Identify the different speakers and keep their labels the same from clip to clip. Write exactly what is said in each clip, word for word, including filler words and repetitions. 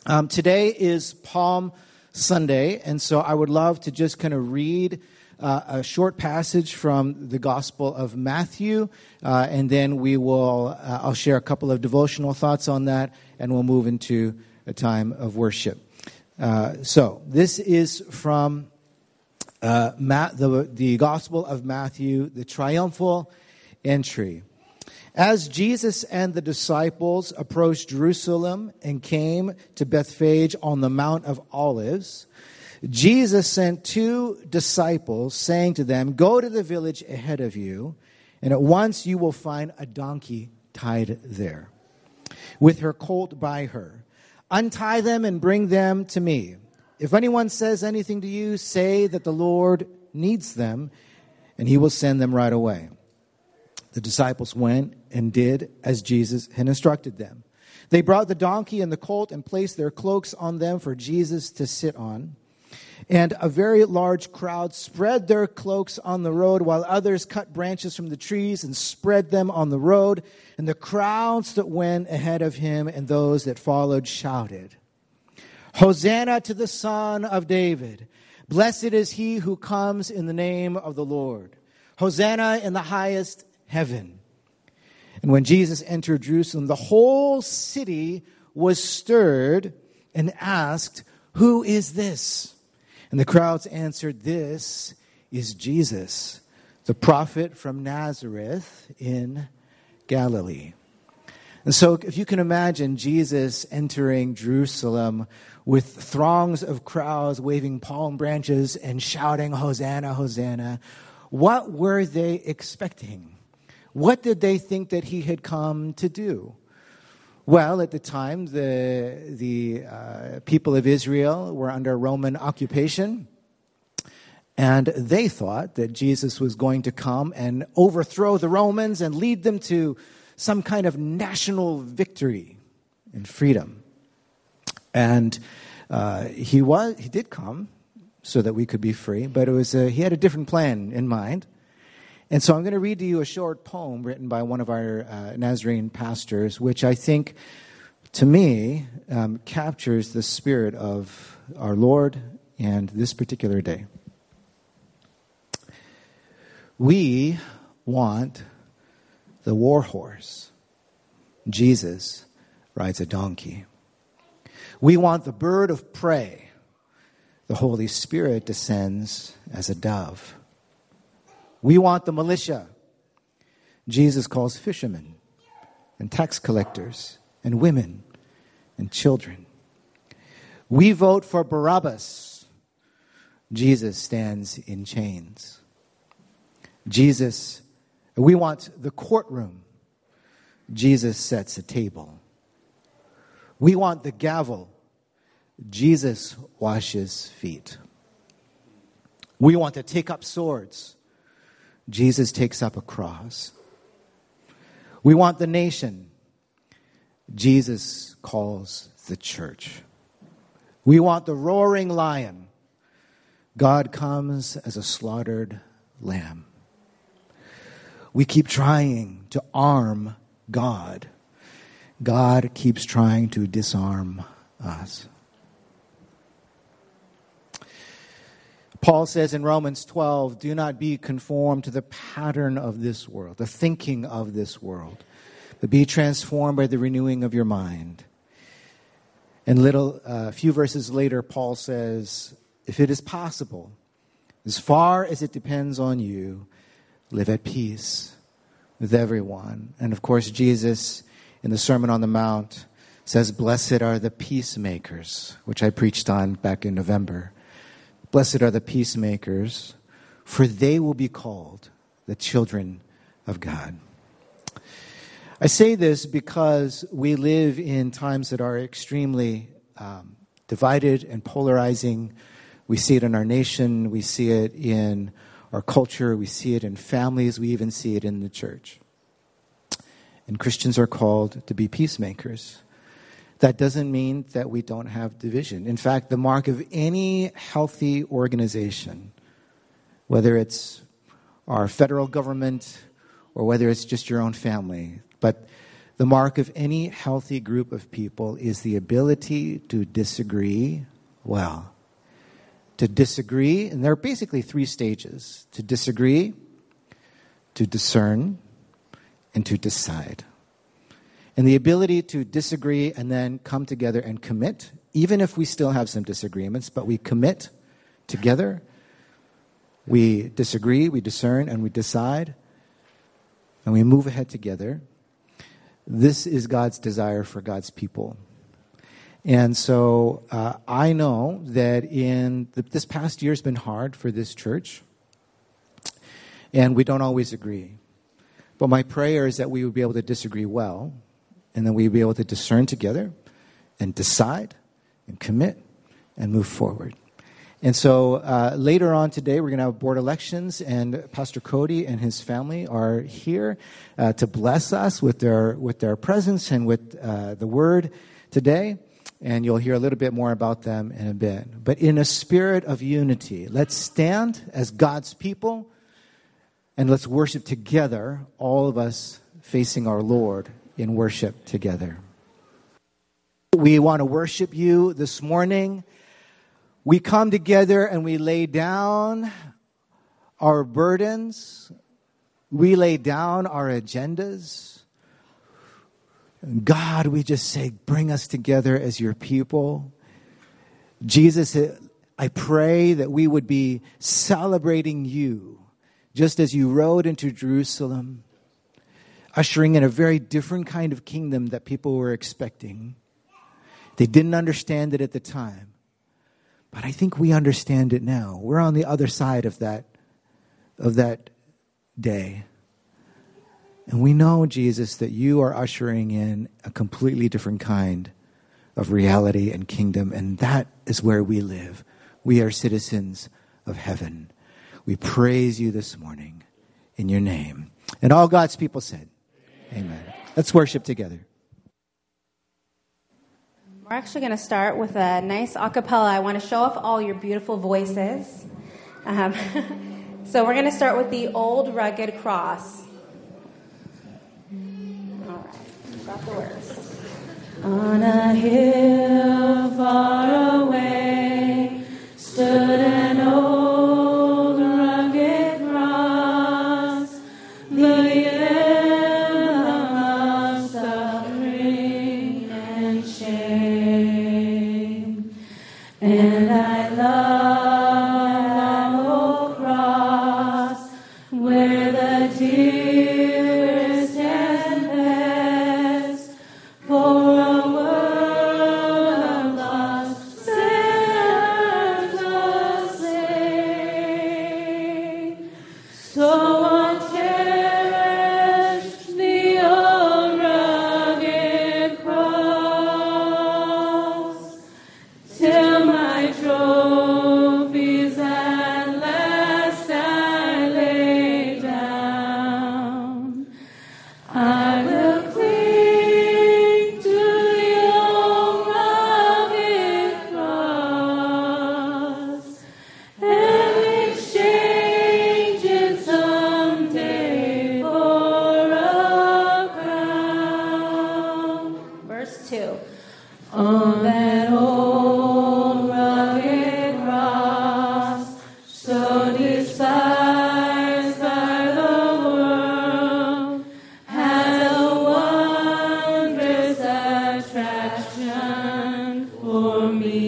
Speaker 1: Um, today is Palm Sunday, and so I would love to just kind of read uh, a short passage from the Gospel of Matthew, uh, and then we will, uh, I'll share a couple of devotional thoughts on that, and we'll move into a time of worship. Uh, so, this is from uh, Ma- the, the Gospel of Matthew, the triumphal entry. As Jesus and the disciples approached Jerusalem and came to Bethphage on the Mount of Olives, Jesus sent two disciples, saying to them, "Go to the village ahead of you, and at once you will find a donkey tied there, with her colt by her. Untie them and bring them to me. If anyone says anything to you, say that the Lord needs them, and he will send them right away." The disciples went and did as Jesus had instructed them. They brought the donkey and the colt and placed their cloaks on them for Jesus to sit on. And a very large crowd spread their cloaks on the road, while others cut branches from the trees and spread them on the road. And the crowds that went ahead of him and those that followed shouted, "Hosanna to the Son of David! Blessed is he who comes in the name of the Lord! Hosanna in the highest heaven." And when Jesus entered Jerusalem, the whole city was stirred and asked, "Who is this?" And the crowds answered, "This is Jesus, the prophet from Nazareth in Galilee." And so if you can imagine Jesus entering Jerusalem with throngs of crowds waving palm branches and shouting, "Hosanna, Hosanna," what were they expecting? What did they think that he had come to do? Well, at the time, the, the uh, people of Israel were under Roman occupation, and they thought that Jesus was going to come and overthrow the Romans and lead them to some kind of national victory and freedom. And uh, he was he did come so that we could be free, but it was a, he had a different plan in mind. And so I'm going to read to you a short poem written by one of our uh, Nazarene pastors, which I think, to me, um, captures the spirit of our Lord and this particular day. We want the war horse. Jesus rides a donkey. We want the bird of prey. The Holy Spirit descends as a dove. We want the militia. Jesus calls fishermen and tax collectors and women and children. We vote for Barabbas. Jesus stands in chains. Jesus, we want the courtroom. Jesus sets a table. We want the gavel. Jesus washes feet. We want to take up swords. Jesus takes up a cross. We want the nation. Jesus calls the church. We want the roaring lion. God comes as a slaughtered lamb. We keep trying to arm God. God keeps trying to disarm us. Paul says in Romans twelve, "Do not be conformed to the pattern of this world, the thinking of this world, but be transformed by the renewing of your mind." And little, a uh, few verses later, Paul says, "If it is possible, as far as it depends on you, live at peace with everyone." And of course, Jesus, in the Sermon on the Mount, says, "Blessed are the peacemakers," which I preached on back in November. Blessed are the peacemakers, for they will be called the children of God. I say this because we live in times that are extremely um, divided and polarizing. We see it in our nation. We see it in our culture. We see it in families. We even see it in the church. And Christians are called to be peacemakers. That doesn't mean that we don't have division. In fact, the mark of any healthy organization, whether it's our federal government or whether it's just your own family, but The mark of any healthy group of people is the ability to disagree well. To disagree, and there are basically three stages. To disagree, to discern, and to decide. And the ability to disagree and then come together and commit, even if we still have some disagreements, but we commit together. We disagree, we discern, and we decide, and we move ahead together. This is God's desire for God's people. And so uh, I know that in the, this past year has been hard for this church, and we don't always agree. But my prayer is that we would be able to disagree well, and then we would be able to discern together and decide and commit and move forward. And so uh, later on today, we're going to have board elections, and Pastor Cody and his family are here uh, to bless us with their with their presence and with uh, the word today. And you'll hear a little bit more about them in a bit. But in a spirit of unity, let's stand as God's people, and let's worship together, all of us facing our Lord in worship together. We want to worship you this morning. We come together and we lay down our burdens. We lay down our agendas. God, we just say, bring us together as your people. Jesus, I pray that we would be celebrating you, just as you rode into Jerusalem, ushering in a very different kind of kingdom that people were expecting. They didn't understand it at the time, but I think we understand it now. We're on the other side of that, of that day. And we know, Jesus, that you are ushering in a completely different kind of reality and kingdom, and that is where we live. We are citizens of heaven. We praise you this morning in your name. And all God's people said, amen. Let's worship together.
Speaker 2: We're actually going to start with a nice a cappella. I want to show off all your beautiful voices. Um, so we're going to start with the Old Rugged Cross. Got the words. On a hill far away stood an old rugged cross, the emblem of suffering and shame. And I love that old cross where the dearest and best for a world of lost sinners was slain. So I'll cherish the old rugged cross till my trophies at last I lay down. I will cling to the old rugged cross and exchange it someday for a crown. Verse two. On that old rugged cross, so despised by the world, had a wondrous attraction for me.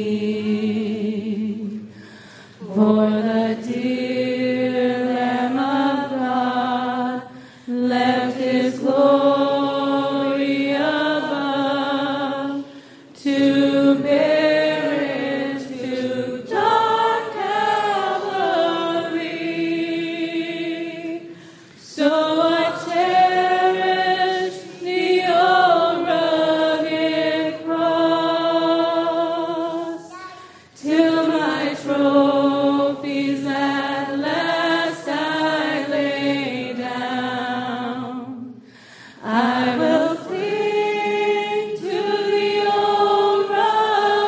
Speaker 2: For the dear Lamb of God left his glory above to bear it to dark Calvary. So I cherish the old rugged cross till my trophies at last I lay down. I will cling to the old rugged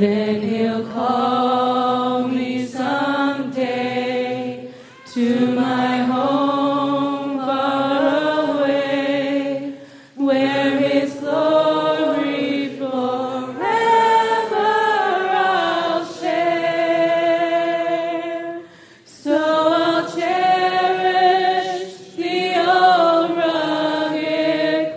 Speaker 3: Then he'll call me someday to my home far away, where his glory forever I'll share. So I'll cherish the old rugged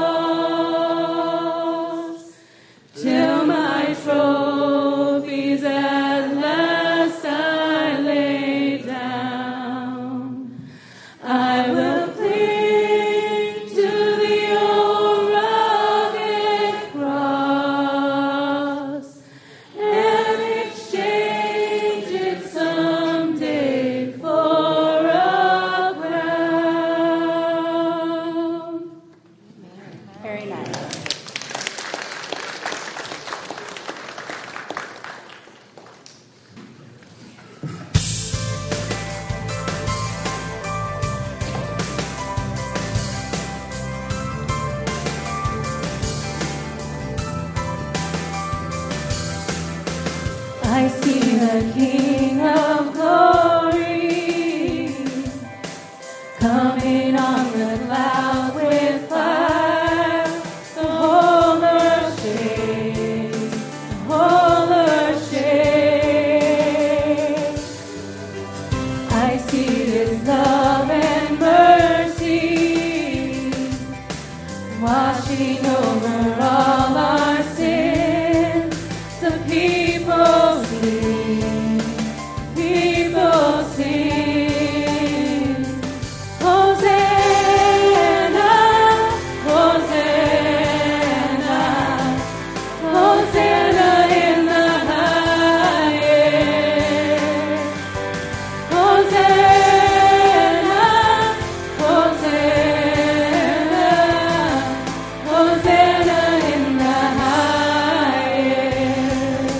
Speaker 3: cross till my trophies at last I lay down. I will cling to the old rugged cross and exchange it someday for a crown.
Speaker 2: Very nice.
Speaker 3: I see the King of Glory coming on the cloud with fire. The whole earth shakes, the whole earth shakes. I see His love and mercy washing over all our sins. The people sing, people sing. Hosanna, Hosanna, Hosanna in the highest. Hosanna, Hosanna, Hosanna in the highest.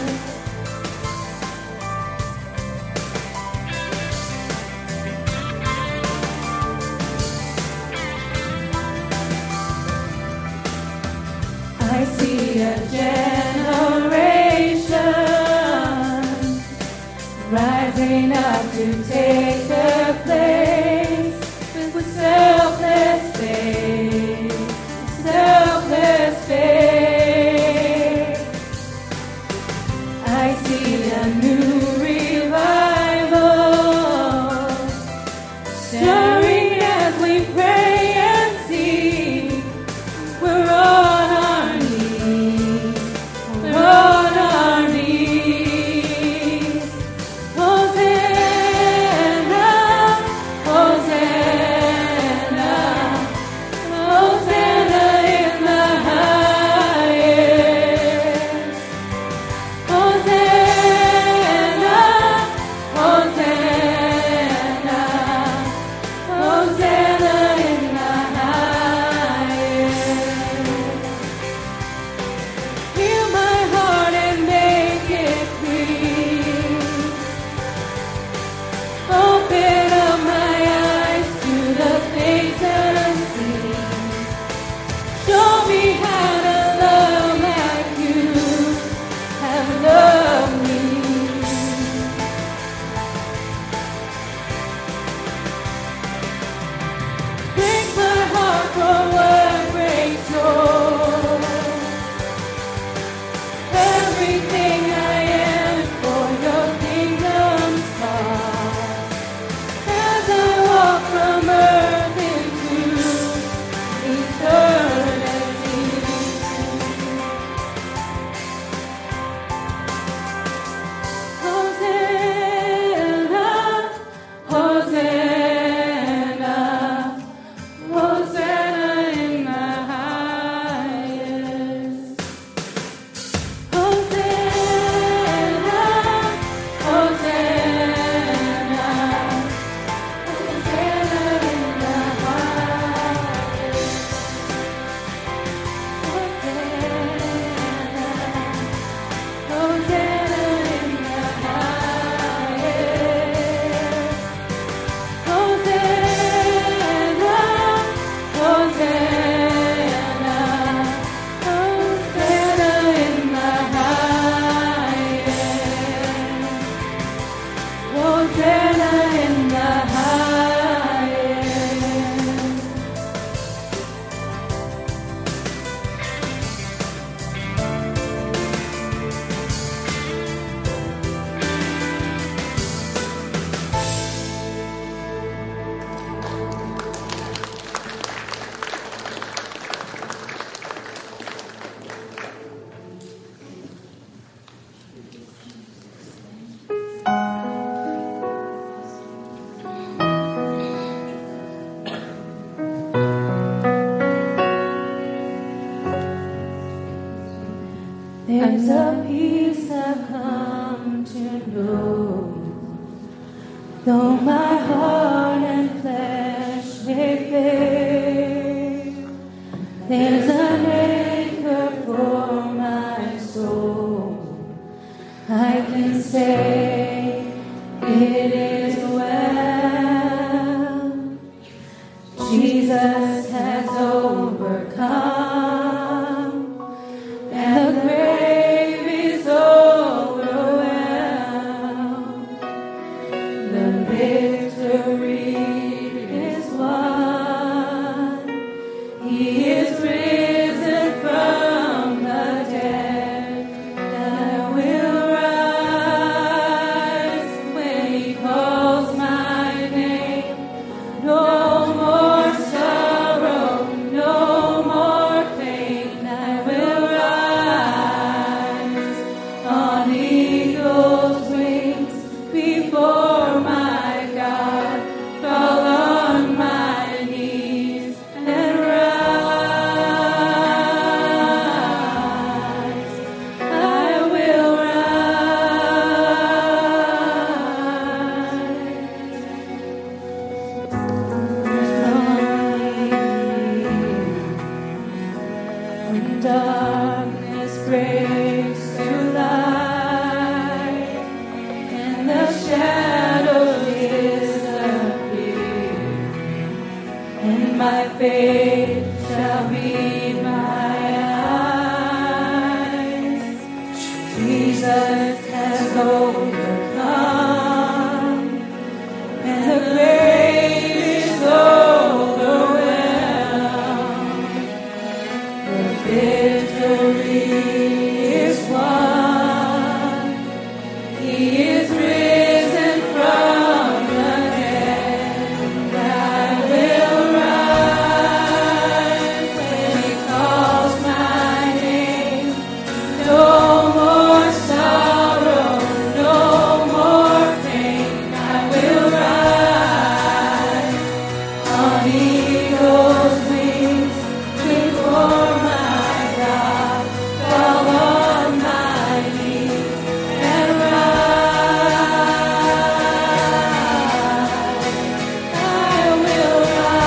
Speaker 3: I see a generation rising up to take their place with selfless faith, selfless faith. I see a new revival stirring as we pray and sing. We're on our knees, we're on our knees. Hosanna, There's a peace I've come to know, though my heart and flesh may fail. There's an anchor for my soul. I can say it is well. Jesus has overcome, and the grave is overwhelmed. The victory is won. He is risen from the dead. And I will rise when he calls my name. No more sorrow, no more pain. I will rise on eagle's wings before my God. Fall on my knees and rise. I will rise. When darkness breaks to light and the shadows disappear, and my faith shall be my eyes. Jesus has overcome, and the grave is overwhelmed. The victory is won. He is risen from the dead. I will rise when he calls my name. No more sorrow, no more pain. I will rise on eagle's wings before my God. Fall on my knees and rise. I will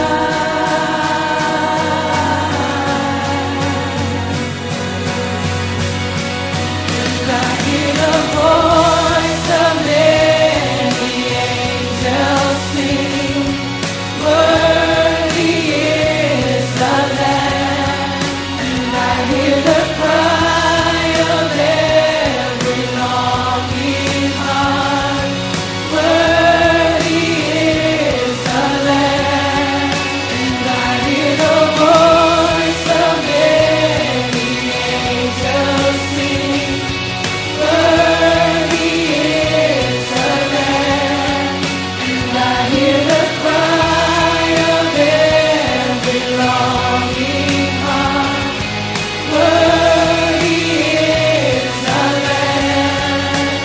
Speaker 3: rise. I hear the voice of many angels sing. Worthy is the Lamb. And I hear the cry of every longing heart. Worthy is the Lamb. And I hear the voice of many angels sing. Worthy is the Lamb. And I hear the cry of every longing heart. Worthy is the Lamb.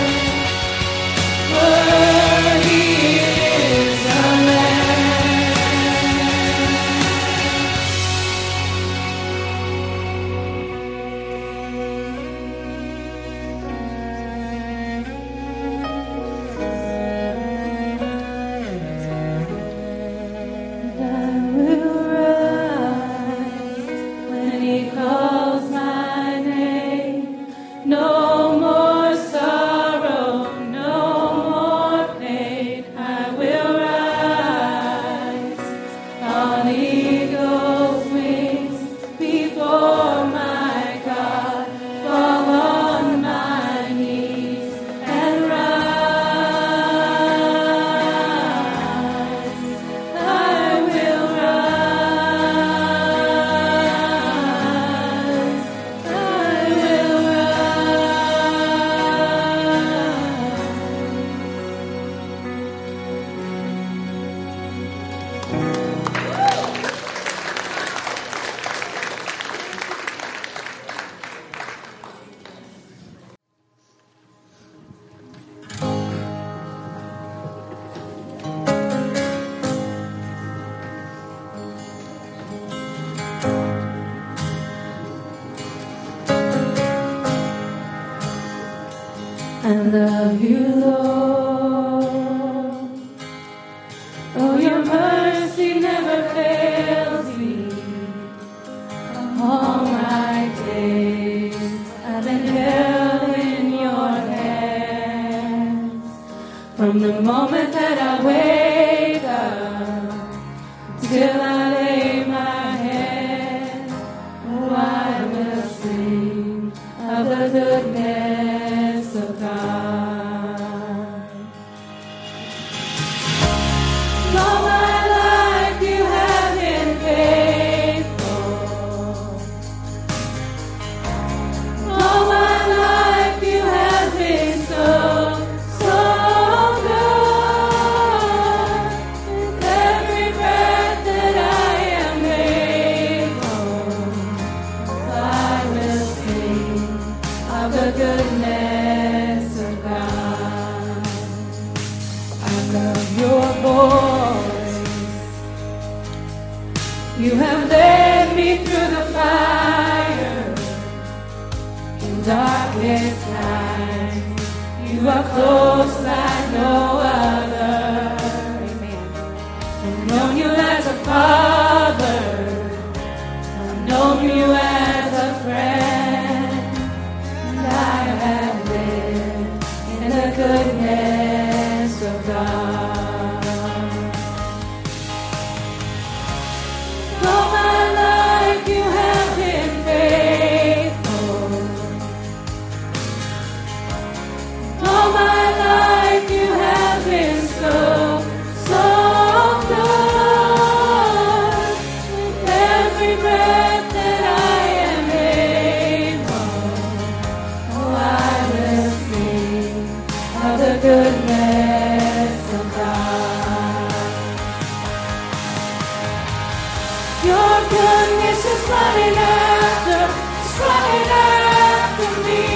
Speaker 3: Worthy is the And I will rise when he calls my name. No more sorrow, no more pain. I will rise on eagle's wings before my God. Fall on my knees and rise. I will rise. I will rise. I love you, Lord. Oh, your mercy never fails me. All my days I've been held in your hands. From the moment that I wake up till I lay my head, oh, I will sing of the goodness of God. All my life you have been faithful. All my life you have been so, so good. With every breath that I am able, I will sing of the goodness of God. I love your voice. You have led me through the fire in darkest times. You are close like no other. Amen. I've known you as a father. I've known you as a friend. And I have lived in the goodness of God. All my life you have been faithful. All my life you have been so, so good. With every breath that I am able, oh, I will sing of the goodness of God. Your goodness is running after, it's running after me.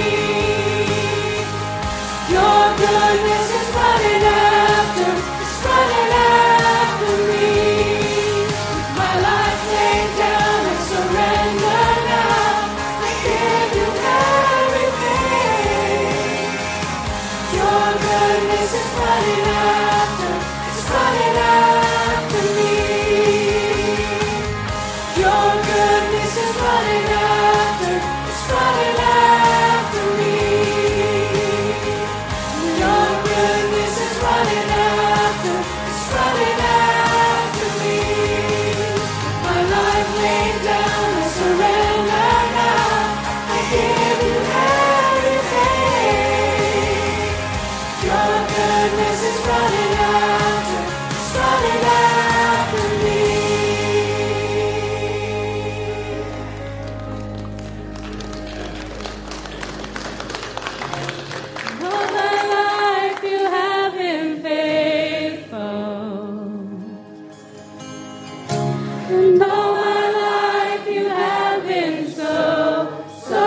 Speaker 3: Your goodness is running after, it's running after me. With my life laid down and surrender now, I give you everything. Your goodness is running after, it's running after me. Your goodness is running after, it's running after me. Your goodness is running after, it's running after me. My life laid down and surrender now, I give you everything. Your goodness is running after, it's running after me. All my life you have been faithful. And all my life you have been so, so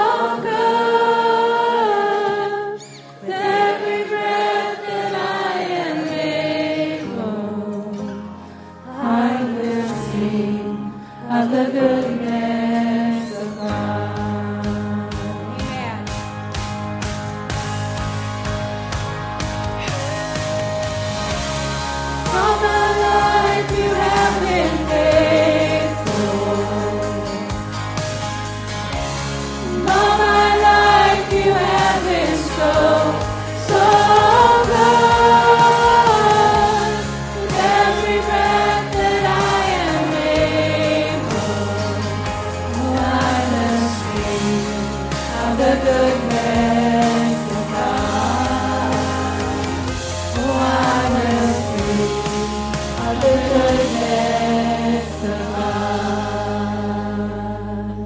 Speaker 3: good. With every breath that I am able, I will sing of the goodness of God. Amen. All my life you have been faithful. All my life you have been so, so good. With every breath that I am able, oh, I will sing of the goodness of God. Oh, I will sing of the goodness of God.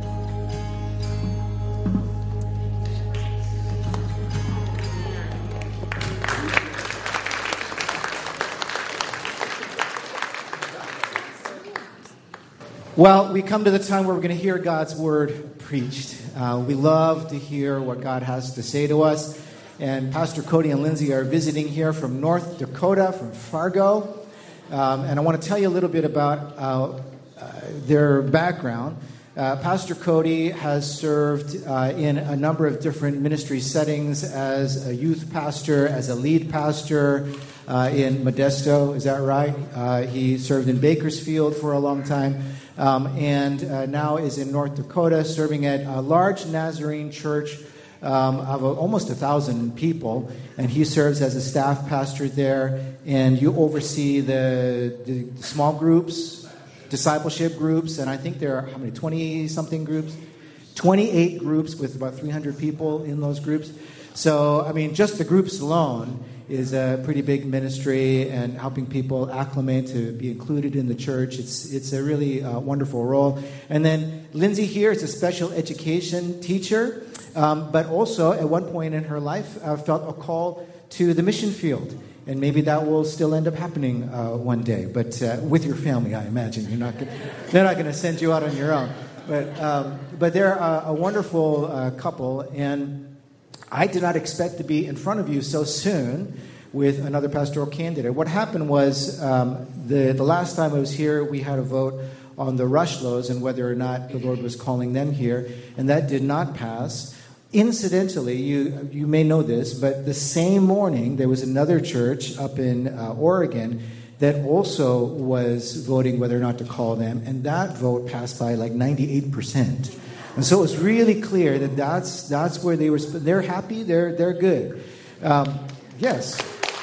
Speaker 1: Well, we come to the time where we're going to hear God's word preached. Uh, we love to hear what God has to say to us. And Pastor Cody and Lindsay are visiting here from North Dakota, from Fargo. Um, and I want to tell you a little bit about uh, uh, their background. Uh, Pastor Cody has served uh, in a number of different ministry settings as a youth pastor, as a lead pastor uh, in Modesto. Is that right? Uh, he served in Bakersfield for a long time, um, and uh, now is in North Dakota, serving at a large Nazarene church um, of a, almost a thousand people, and he serves as a staff pastor there. And you oversee the, the small groups, discipleship groups, and I think there are, how many, twenty-something groups? twenty-eight groups with about three hundred people in those groups. So, I mean, just the groups alone is a pretty big ministry and helping people acclimate to be included in the church. It's it's a really uh, wonderful role. And then Lindsay here is a special education teacher, um, but also at one point in her life uh, felt a call to the mission field. And maybe that will still end up happening uh, one day, but uh, with your family, I imagine. You're not gonna, they're not going to send you out on your own. But um, but they're a, a wonderful uh, couple, and I did not expect to be in front of you so soon with another pastoral candidate. What happened was um, the the last time I was here, we had a vote on the Rushlows and whether or not the Lord was calling them here, and that did not pass. Incidentally, you you may know this, but the same morning there was another church up in uh, Oregon that also was voting whether or not to call them, and that vote passed by like ninety-eight percent. And so it was really clear that that's that's where they were. They're happy. They're they're good. Um, yes.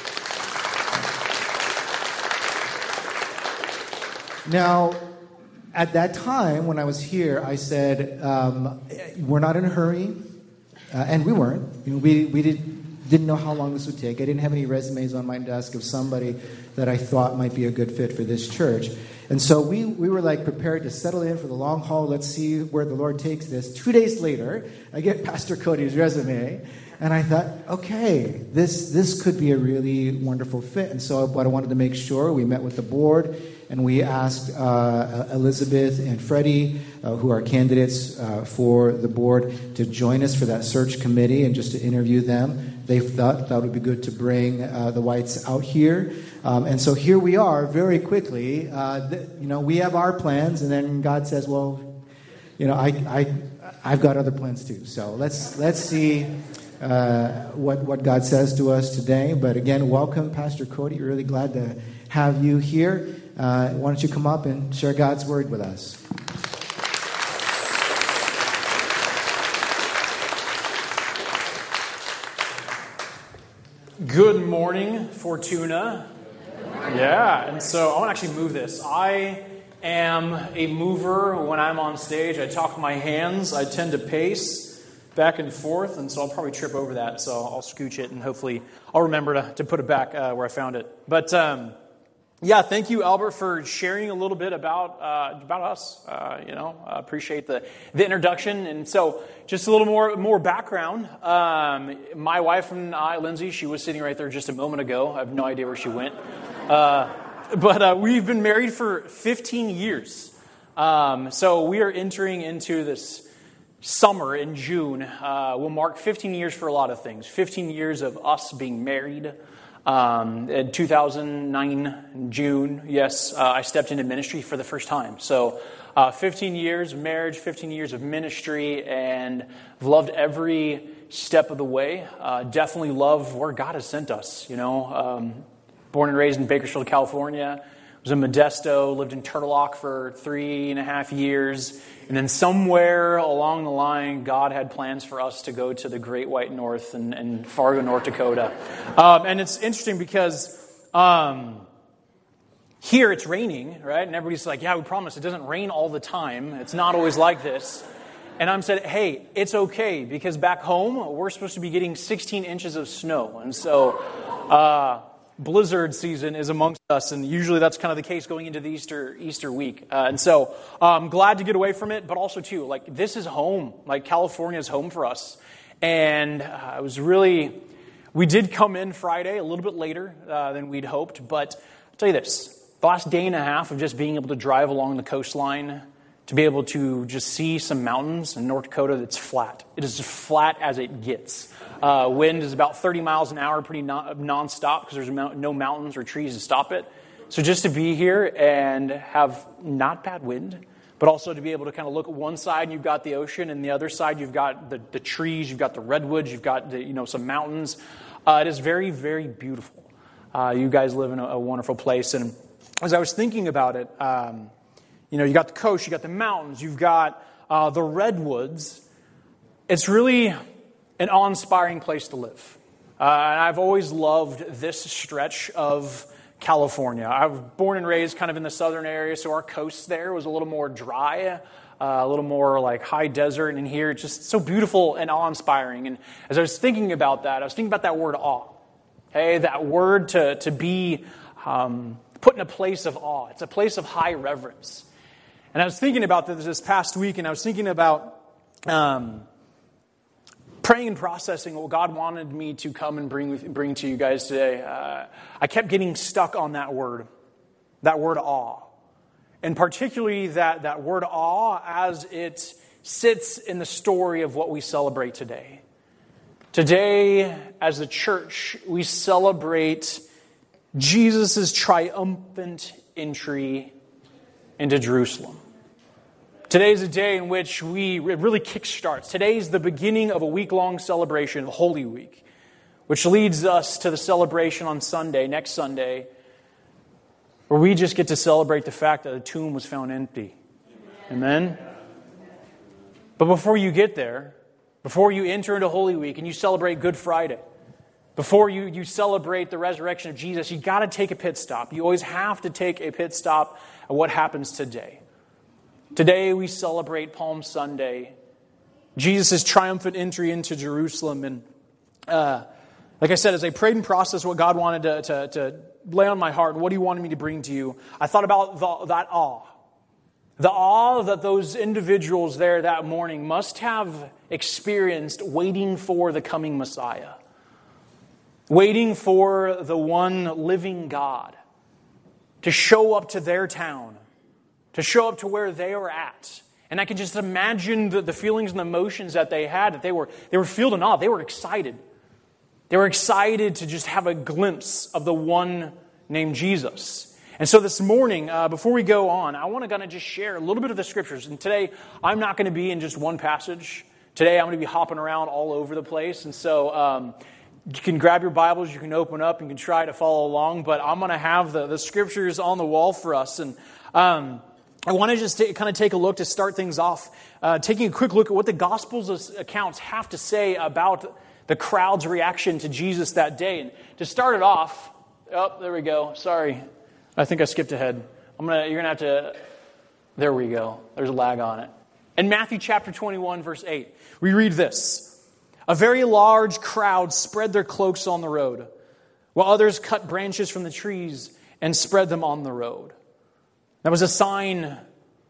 Speaker 1: Now, at that time when I was here, I said um, we're not in a hurry. Uh, and we weren't. You know, we we did, didn't know how long this would take. I didn't have any resumes on my desk of somebody that I thought might be a good fit for this church. And so we, we were like prepared to settle in for the long haul. Let's see where the Lord takes this. Two days later, I get Pastor Cody's resume, and I thought, okay, this this could be a really wonderful fit. And so what I wanted to make sure, we met with the board, and we asked uh, Elizabeth and Freddie, uh, who are candidates uh, for the board, to join us for that search committee and just to interview them. They thought that would be good to bring uh, the Whites out here. Um, and so here we are very quickly. Uh, th- you know, we have our plans, and then God says, well, you know, I, I, I've got other plans too. So let's let's see uh, what, what God says to us today. But again, welcome, Pastor Cody. We're really glad to have you here. Uh, why don't you come up and share God's word with us?
Speaker 4: Good morning, Fortuna. Yeah, and so I want to actually move this. I am a mover when I'm on stage. I talk with my hands. I tend to pace back and forth, and so I'll probably trip over that. So I'll scooch it, and hopefully I'll remember to, to put it back uh, where I found it. But um, yeah, thank you, Albert, for sharing a little bit about uh, about us. Uh, you know, I appreciate the the introduction, and so just a little more more background. Um, my wife and I, Lindsay, she was sitting right there just a moment ago. I have no idea where she went, uh, but uh, we've been married for fifteen years. Um, so we are entering into this summer in June. Uh, will mark fifteen years for a lot of things. fifteen years of us being married. Um, in two thousand nine, June, yes, uh, I stepped into ministry for the first time. So uh, fifteen years of marriage, fifteen years of ministry, and I've loved every step of the way. Uh, definitely love where God has sent us. You know, um, born and raised in Bakersfield, California. Was in Modesto, lived in Turtle Rock for three and a half years. And then somewhere along the line, God had plans for us to go to the Great White North and, and Fargo, North Dakota. Um, and it's interesting because um, here it's raining, right? And everybody's like, yeah, we promise it doesn't rain all the time. It's not always like this. And I'm said, hey, it's okay, because back home, we're supposed to be getting sixteen inches of snow. And so uh, blizzard season is amongst us, and usually that's kind of the case going into the Easter Easter week. Uh, and so I'm um, glad to get away from it, but also, too, like, this is home. Like, California is home for us. And uh, it was really, we did come in Friday a little bit later uh, than we'd hoped, but I'll tell you this, the last day and a half of just being able to drive along the coastline, to be able to just see some mountains in North Dakota that's flat. It is as flat as it gets. Uh, wind is about thirty miles an hour, pretty non- nonstop, because there's no mountains or trees to stop it. So just to be here and have not bad wind, but also to be able to kind of look at one side and you've got the ocean, and the other side you've got the, the trees, you've got the redwoods, you've got the, you know some mountains. Uh, it is very, very beautiful. Uh, you guys live in a, a wonderful place, and as I was thinking about it, um, you know, you got the coast, you got the mountains, you've got uh, the redwoods. It's really an awe-inspiring place to live. Uh, and I've always loved this stretch of California. I was born and raised kind of in the southern area, so our coast there was a little more dry, uh, a little more like high desert, and here it's just so beautiful and awe-inspiring. And as I was thinking about that, I was thinking about that word awe. Hey, that word to, to be um, put in a place of awe. It's a place of high reverence. And I was thinking about this this past week, and I was thinking about um, praying and processing what God wanted me to come and bring bring to you guys today. Uh, I kept getting stuck on that word, that word awe. And particularly that, that word awe as it sits in the story of what we celebrate today. Today, as a church, we celebrate Jesus' triumphant entry into Jerusalem. Today is a day in which we, it really kickstarts. Today is the beginning of a week-long celebration, the Holy Week, which leads us to the celebration on Sunday, next Sunday, where we just get to celebrate the fact that the tomb was found empty. Amen? But before you get there, before you enter into Holy Week and you celebrate Good Friday, before you, you celebrate the resurrection of Jesus, you got to take a pit stop. You always have to take a pit stop at what happens today. Today we celebrate Palm Sunday, Jesus' triumphant entry into Jerusalem. And uh, like I said, as I prayed and processed what God wanted to, to, to lay on my heart, what He wanted me to bring to you, I thought about the, that awe. The awe that those individuals there that morning must have experienced waiting for the coming Messiah. Waiting for the one living God to show up to their town, to show up to where they were at. And I can just imagine the, the feelings and the emotions that they had, that they were, they were filled in awe. They were excited. They were excited to just have a glimpse of the one named Jesus. And so this morning, uh, before we go on, I want to kind of just share a little bit of the scriptures. And today, I'm not going to be in just one passage. Today, I'm going to be hopping around all over the place. And so um, you can grab your Bibles, you can open up, you can try to follow along. But I'm going to have the, the scriptures on the wall for us. And um, I want to just t- kind of take a look to start things off, uh, taking a quick look at what the Gospels accounts have to say about the crowd's reaction to Jesus that day. And to start it off, oh, there we go. Sorry. I think I skipped ahead. I'm gonna. You're gonna have to. There we go. There's a lag on it. In Matthew chapter twenty-one, verse eight, we read this: "A very large crowd spread their cloaks on the road, while others cut branches from the trees and spread them on the road." That was a sign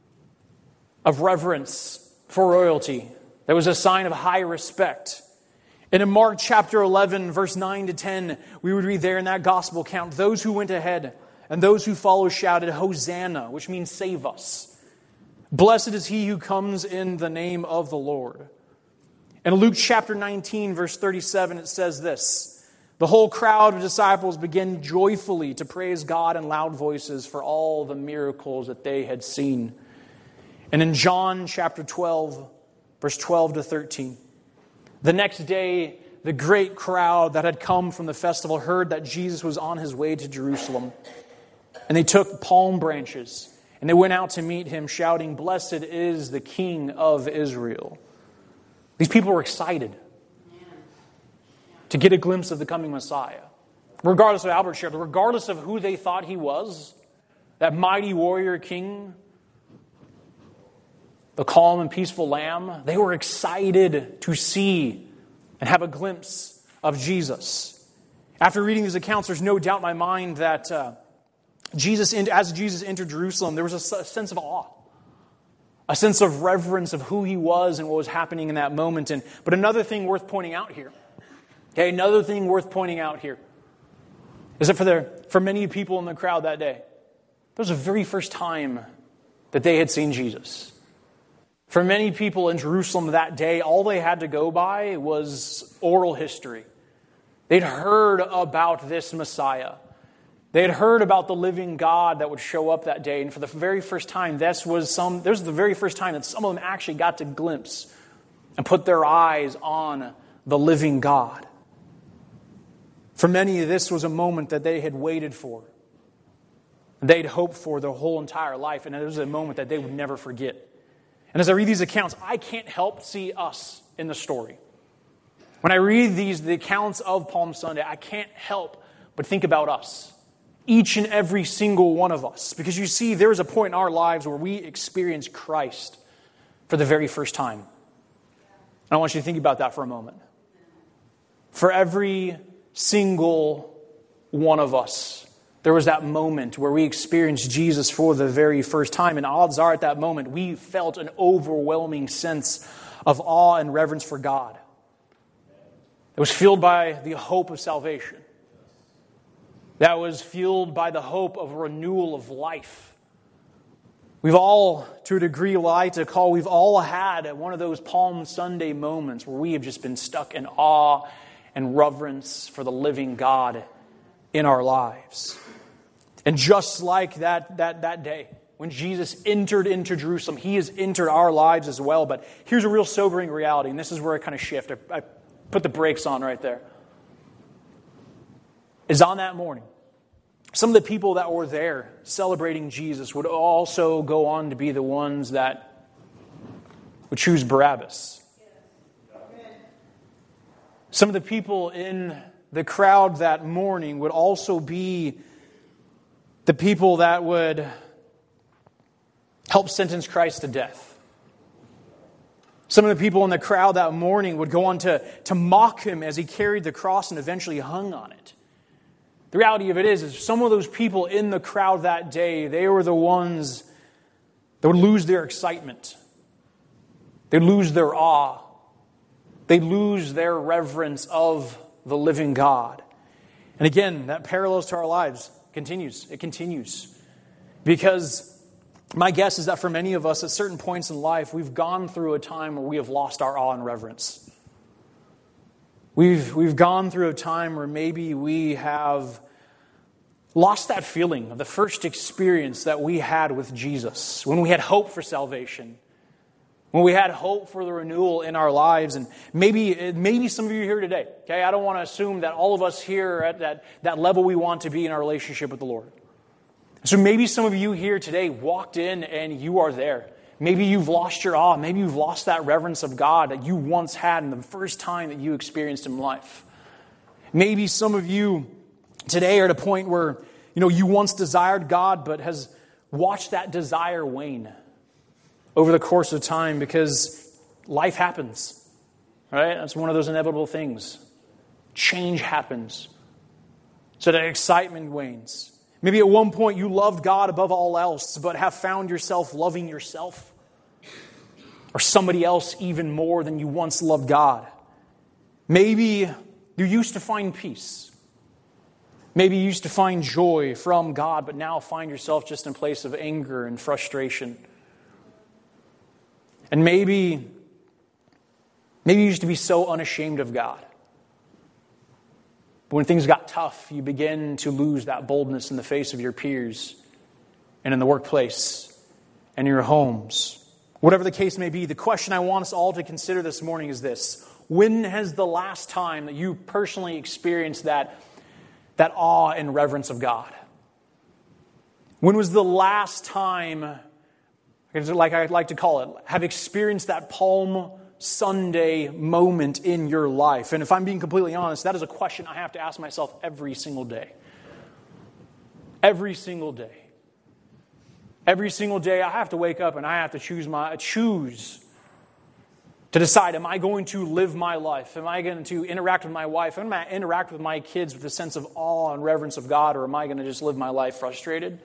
Speaker 4: of reverence for royalty. That was a sign of high respect. And in Mark chapter eleven, verse nine to ten, we would read there in that gospel account, "Those who went ahead and those who followed shouted, 'Hosanna,' which means save us. Blessed is he who comes in the name of the Lord." In Luke chapter nineteen, verse thirty-seven, it says this: "The whole crowd of disciples began joyfully to praise God in loud voices for all the miracles that they had seen." And in John chapter twelve, verse twelve to thirteen, "The next day, the great crowd that had come from the festival heard that Jesus was on his way to Jerusalem. And they took palm branches, and they went out to meet him, shouting, 'Blessed is the King of Israel.'" These people were excited to get a glimpse of the coming Messiah. Regardless of Albert shared, regardless of who they thought he was, that mighty warrior king, the calm and peaceful lamb, they were excited to see and have a glimpse of Jesus. After reading these accounts, there's no doubt in my mind that uh, Jesus, as Jesus entered Jerusalem, there was a sense of awe, a sense of reverence of who he was and what was happening in that moment. And but another thing worth pointing out here, okay, another thing worth pointing out here, is that for the for many people in the crowd that day, that was the very first time that they had seen Jesus. For many people in Jerusalem that day, all they had to go by was oral history. They'd heard about this Messiah. They had heard about the living God that would show up that day, and for the very first time, this was some. This was the very first time that some of them actually got to glimpse and put their eyes on the living God. For many, this was a moment that they had waited for. They'd hoped for their whole entire life, and it was a moment that they would never forget. And as I read these accounts, I can't help see us in the story. When I read these, the accounts of Palm Sunday, I can't help but think about us. Each and every single one of us. Because you see, there is a point in our lives where we experience Christ for the very first time. And I want you to think about that for a moment. For every single one of us, there was that moment where we experienced Jesus for the very first time. And odds are at that moment, we felt an overwhelming sense of awe and reverence for God. It was fueled by the hope of salvation. That was fueled by the hope of renewal of life. We've all, to a degree, like to call, we've all had one of those Palm Sunday moments where we have just been stuck in awe and reverence for the living God in our lives. And just like that, that, that day, when Jesus entered into Jerusalem, He has entered our lives as well. But here's a real sobering reality, and this is where I kind of shift. I, I put the brakes on right there. Is on that morning, some of the people that were there celebrating Jesus would also go on to be the ones that would choose Barabbas. Some of the people in the crowd that morning would also be the people that would help sentence Christ to death. Some of the people in the crowd that morning would go on to, to mock Him as He carried the cross and eventually hung on it. The reality of it is, is some of those people in the crowd that day, they were the ones that would lose their excitement. They'd lose their awe. They'd lose their reverence of the living God. And again, that parallels to our lives. It continues. It continues. Because my guess is that for many of us, at certain points in life, we've gone through a time where we have lost our awe and reverence. We've, we've gone through a time where maybe we have lost that feeling of the first experience that we had with Jesus, when we had hope for salvation, when we had hope for the renewal in our lives. And maybe maybe some of you here today, okay, I don't want to assume that all of us here are at that, that level we want to be in our relationship with the Lord. So maybe some of you here today walked in and you are there. Maybe you've lost your awe. Maybe you've lost that reverence of God that you once had in the first time that you experienced Him in life. Maybe some of you today are at a point where, you know, you once desired God, but has watched that desire wane over the course of time because life happens, right? That's one of those inevitable things. Change happens. So that excitement wanes. Maybe at one point you loved God above all else, but have found yourself loving yourself or somebody else even more than you once loved God. Maybe you used to find peace. Maybe you used to find joy from God, but now find yourself just in a place of anger and frustration. And maybe, maybe you used to be so unashamed of God. But when things got tough, you begin to lose that boldness in the face of your peers and in the workplace and in your homes. Whatever the case may be, the question I want us all to consider this morning is this. When has the last time that you personally experienced that, that awe and reverence of God? When was the last time, like I like to call it, have experienced that Palm Sunday moment in your life? And if I'm being completely honest, that is a question I have to ask myself every single day. Every single day. Every single day I have to wake up and I have to choose my choose to decide, am I going to live my life? Am I going to interact with my wife? Am I going to interact with my kids with a sense of awe and reverence of God? Or am I going to just live my life frustrated?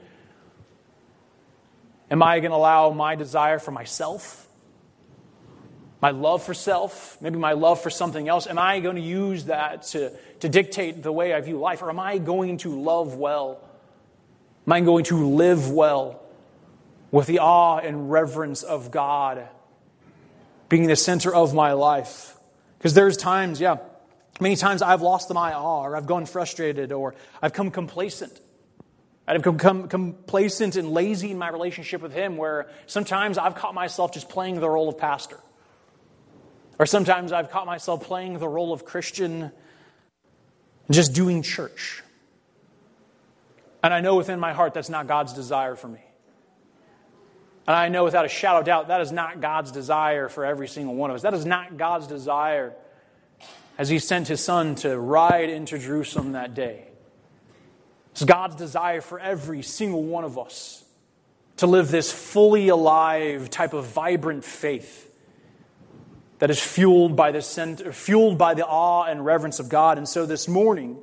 Speaker 4: Am I going to allow my desire for myself, my love for self, maybe my love for something else, am I going to use that to, to dictate the way I view life? Or am I going to love well? Am I going to live well with the awe and reverence of God being the center of my life? Because there's times, yeah, many times I've lost my awe, or I've gone frustrated, or I've come complacent. I've become complacent and lazy in my relationship with Him, where sometimes I've caught myself just playing the role of pastor. Or sometimes I've caught myself playing the role of Christian and just doing church. And I know within my heart that's not God's desire for me. And I know without a shadow of doubt that is not God's desire for every single one of us. That is not God's desire as He sent His Son to ride into Jerusalem that day. It's God's desire for every single one of us to live this fully alive type of vibrant faith that is fueled by the center, fueled by the awe and reverence of God. And so this morning,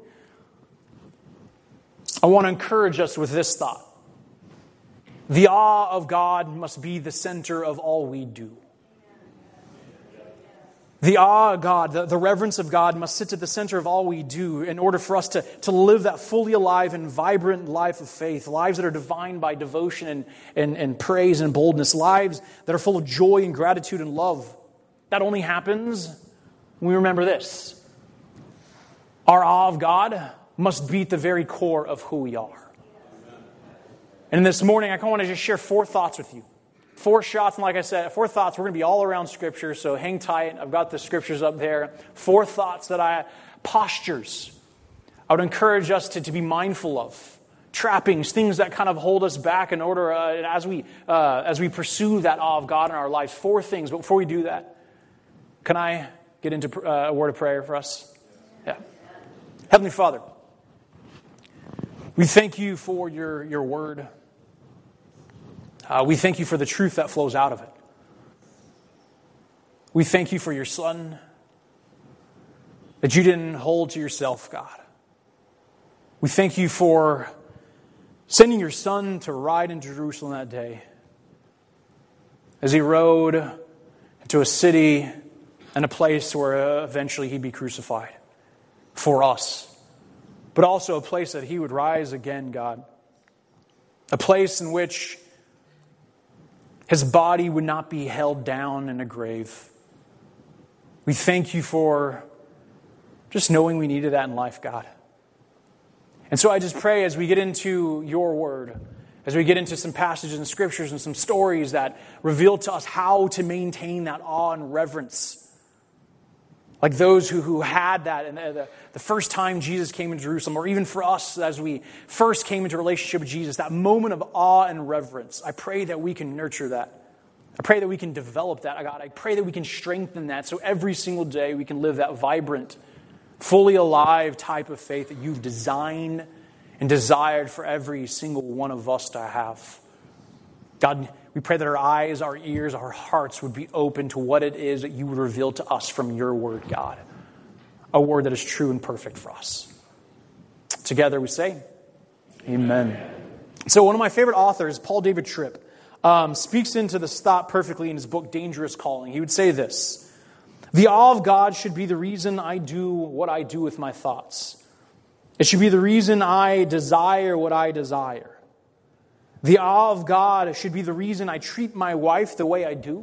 Speaker 4: I want to encourage us with this thought. The awe of God must be the center of all we do. The awe of God, the, the reverence of God must sit at the center of all we do in order for us to, to live that fully alive and vibrant life of faith, lives that are defined by devotion and, and, and praise and boldness, lives that are full of joy and gratitude and love. That only happens when we remember this. Our awe of God must be at the very core of who we are. And this morning, I kind of want to just share four thoughts with you. Four shots, and like I said, four thoughts. We're going to be all around Scripture, so hang tight. I've got the Scriptures up there. Four thoughts that I, postures, I would encourage us to, to be mindful of. Trappings, things that kind of hold us back in order, uh, as we uh, as we pursue that awe of God in our lives. Four things, but before we do that, can I get into uh, a word of prayer for us? Yeah. Heavenly Father, we thank you for your, your word. Uh, we thank you for the truth that flows out of it. We thank you for your Son, that you didn't hold to yourself, God. We thank you for sending your Son to ride into Jerusalem that day as He rode to a city and a place where eventually He'd be crucified for us, but also a place that He would rise again, God. A place in which His body would not be held down in a grave. We thank you for just knowing we needed that in life, God. And so I just pray as we get into your word, as we get into some passages in scriptures and some stories that reveal to us how to maintain that awe and reverence. Like those who, who had that and the, the first time Jesus came into Jerusalem, or even for us as we first came into a relationship with Jesus, that moment of awe and reverence. I pray that we can nurture that. I pray that we can develop that, God. I pray that we can strengthen that so every single day we can live that vibrant, fully alive type of faith that you've designed and desired for every single one of us to have. God, we pray that our eyes, our ears, our hearts would be open to what it is that you would reveal to us from your word, God. A word that is true and perfect for us. Together we say, Amen. So one of my favorite authors, Paul David Tripp, um, speaks into this thought perfectly in his book, Dangerous Calling. He would say this: the awe of God should be the reason I do what I do with my thoughts. It should be the reason I desire what I desire. The awe of God should be the reason I treat my wife the way I do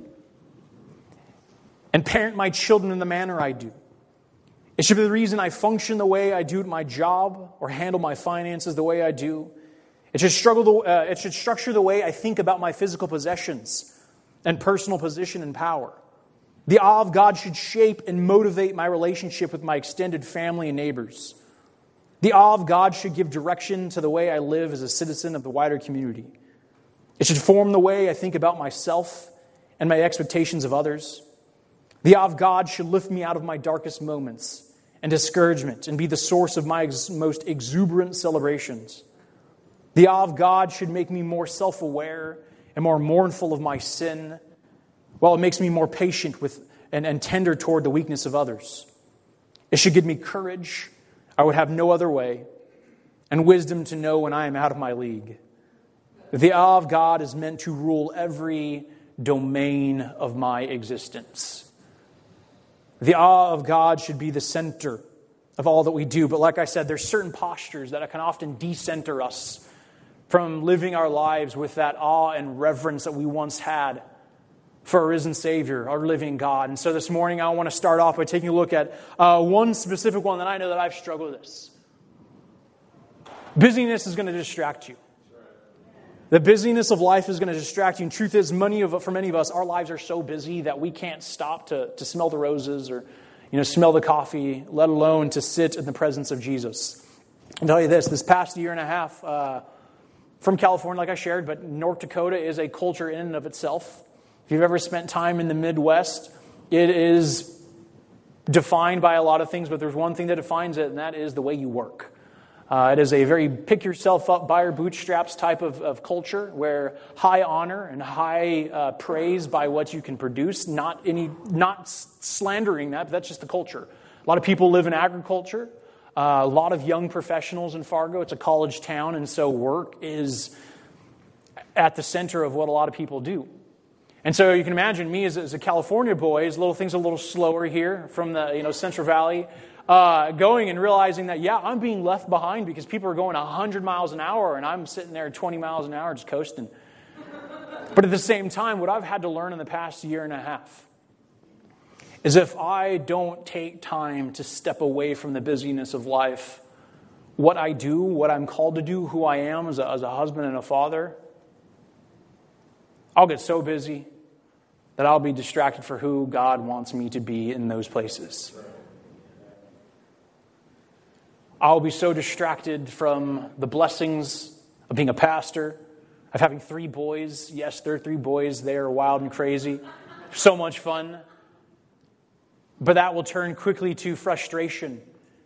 Speaker 4: and parent my children in the manner I do. It should be the reason I function the way I do at my job or handle my finances the way I do. It should, struggle the, uh, it should structure the way I think about my physical possessions and personal position and power. The awe of God should shape and motivate my relationship with my extended family and neighbors. The awe of God should give direction to the way I live as a citizen of the wider community. It should form the way I think about myself and my expectations of others. The awe of God should lift me out of my darkest moments and discouragement and be the source of my ex- most exuberant celebrations. The awe of God should make me more self-aware and more mournful of my sin, while it makes me more patient with and, and tender toward the weakness of others. It should give me courage I would have no other way, and wisdom to know when I am out of my league. The awe of God is meant to rule every domain of my existence. The awe of God should be the center of all that we do. But like I said, there's certain postures that can often decenter us from living our lives with that awe and reverence that we once had for our risen Savior, our living God. And so this morning I want to start off by taking a look at uh, one specific one that I know that I've struggled with this. Busyness is going to distract you. The busyness of life is going to distract you. And truth is, many of, for many of us, our lives are so busy that we can't stop to, to smell the roses or, you know, smell the coffee, let alone to sit in the presence of Jesus. I'll tell you this, this past year and a half, uh, from California, like I shared, but North Dakota is a culture in and of itself. If you've ever spent time in the Midwest, it is defined by a lot of things, but there's one thing that defines it, and that is the way you work. Uh, it is a very pick yourself up by your bootstraps type of, of culture where high honor and high uh, praise by what you can produce, not any, not slandering that, but that's just the culture. A lot of people live in agriculture. Uh, a lot of young professionals in Fargo. It's a college town, and so work is at the center of what a lot of people do. And so you can imagine me as, as a California boy, as little things a little slower here from the you know Central Valley, uh, going and realizing that, yeah, I'm being left behind because people are going one hundred miles an hour and I'm sitting there twenty miles an hour just coasting. But at the same time, what I've had to learn in the past year and a half is if I don't take time to step away from the busyness of life, what I do, what I'm called to do, who I am as a, as a husband and a father, I'll get so busy that I'll be distracted for who God wants me to be in those places. I'll be so distracted from the blessings of being a pastor, of having three boys. Yes, they're three boys. They are wild and crazy. So much fun. But that will turn quickly to frustration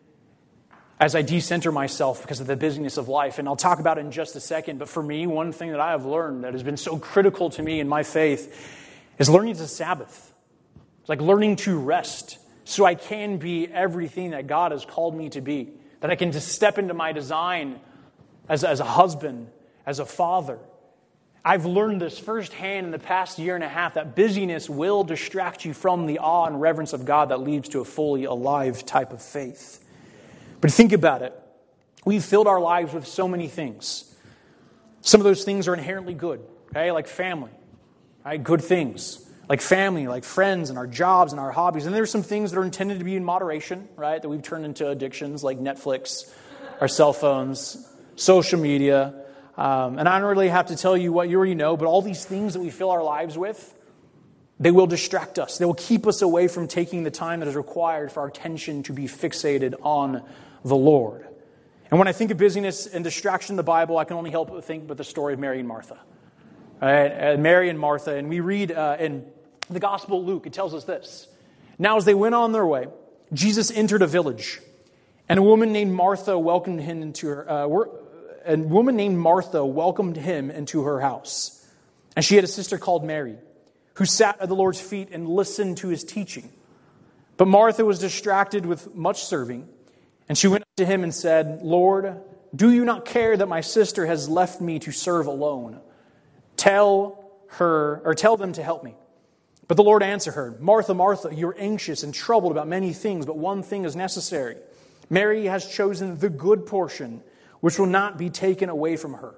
Speaker 4: as I decenter myself because of the busyness of life. And I'll talk about it in just a second. But for me, one thing that I have learned that has been so critical to me in my faith is learning to Sabbath. It's like learning to rest so I can be everything that God has called me to be. That I can just step into my design as, as a husband, as a father. I've learned this firsthand in the past year and a half that busyness will distract you from the awe and reverence of God that leads to a fully alive type of faith. But think about it. We've filled our lives with so many things. Some of those things are inherently good, okay? Like family, right? Good things. Like family, like friends, and our jobs and our hobbies. And there's some things that are intended to be in moderation, right? That we've turned into addictions like Netflix, our cell phones, social media. Um, and I don't really have to tell you what you already know, but all these things that we fill our lives with, they will distract us. They will keep us away from taking the time that is required for our attention to be fixated on the Lord. And when I think of busyness and distraction in the Bible, I can only help but think about the story of Mary and Martha. Right? And Mary and Martha, and we read uh, in the Gospel of Luke, it tells us this. Now as they went on their way, Jesus entered a village, and a woman named Martha welcomed him into her. Uh, a woman named Martha welcomed him into her house, and she had a sister called Mary, who sat at the Lord's feet and listened to his teaching. But Martha was distracted with much serving, and she went up to him and said, "Lord, do you not care that my sister has left me to serve alone? Tell her, or tell them to help me." But the Lord answered her, "Martha, Martha, you're anxious and troubled about many things, but one thing is necessary. Mary has chosen the good portion, which will not be taken away from her."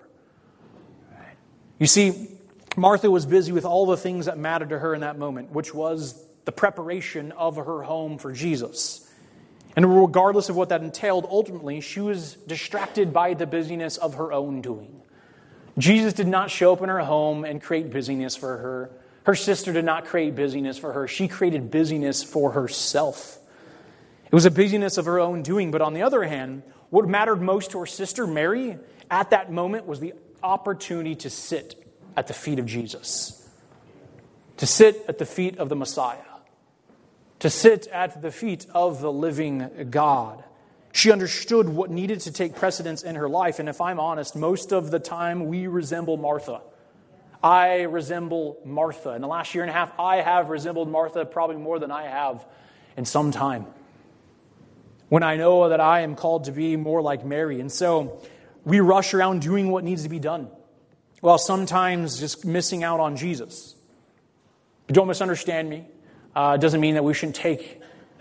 Speaker 4: You see, Martha was busy with all the things that mattered to her in that moment, which was the preparation of her home for Jesus. And regardless of what that entailed, ultimately, she was distracted by the busyness of her own doing. Jesus did not show up in her home and create busyness for her. Her sister did not create busyness for her. She created busyness for herself. It was a busyness of her own doing. But on the other hand, what mattered most to her sister, Mary, at that moment was the opportunity to sit at the feet of Jesus. To sit at the feet of the Messiah. To sit at the feet of the living God. She understood what needed to take precedence in her life. And if I'm honest, most of the time we resemble Martha. I resemble Martha. In the last year and a half, I have resembled Martha probably more than I have in some time. When I know that I am called to be more like Mary. And so we rush around doing what needs to be done, while sometimes just missing out on Jesus. But don't misunderstand me. Uh, it doesn't mean that we shouldn't take,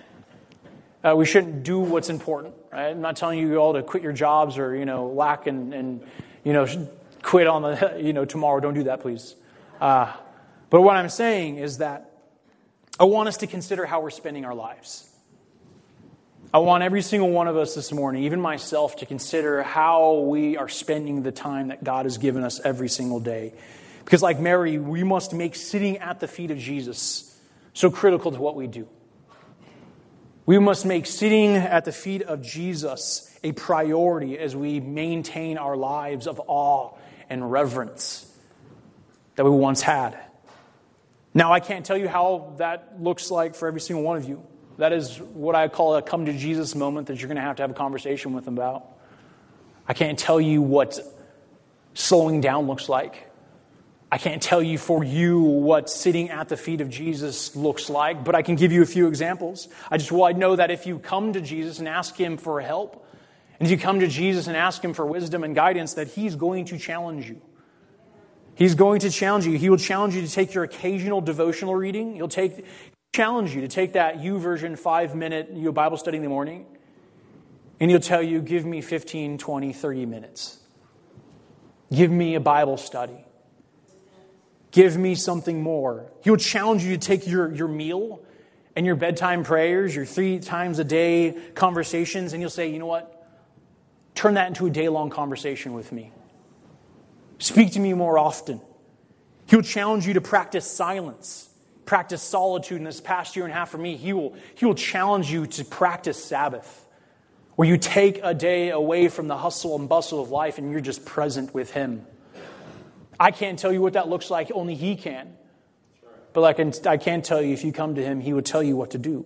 Speaker 4: uh, we shouldn't do what's important. Right? I'm not telling you all to quit your jobs or, you know, lack and, and you know, quit on the, you know, tomorrow. Don't do that, please. Uh, but what I'm saying is that I want us to consider how we're spending our lives. I want every single one of us this morning, even myself, to consider how we are spending the time that God has given us every single day. Because like Mary, we must make sitting at the feet of Jesus so critical to what we do. We must make sitting at the feet of Jesus a priority as we maintain our lives of awe and reverence that we once had. Now, I can't tell you how that looks like for every single one of you. That is what I call a come to Jesus moment that you're going to have to have a conversation with him about. I can't tell you what slowing down looks like. I can't tell you for you what sitting at the feet of Jesus looks like, but I can give you a few examples. I just well, I know that if you come to Jesus and ask him for help, and if you come to Jesus and ask him for wisdom and guidance, that he's going to challenge you. He's going to challenge you. He will challenge you to take your occasional devotional reading. He'll take challenge you to take that YouVersion five-minute you know, Bible study in the morning, and he'll tell you, give me fifteen, twenty, thirty minutes. Give me a Bible study. Give me something more. He'll challenge you to take your, your meal and your bedtime prayers, your three times a day conversations, and you'll say, you know what? Turn that into a day-long conversation with me. Speak to me more often. He'll challenge you to practice silence. Practice solitude. In this past year and a half for me, he will, he will challenge you to practice Sabbath, where you take a day away from the hustle and bustle of life and you're just present with him. I can't tell you what that looks like, only he can. But I can, I can tell you, if you come to him, he will tell you what to do.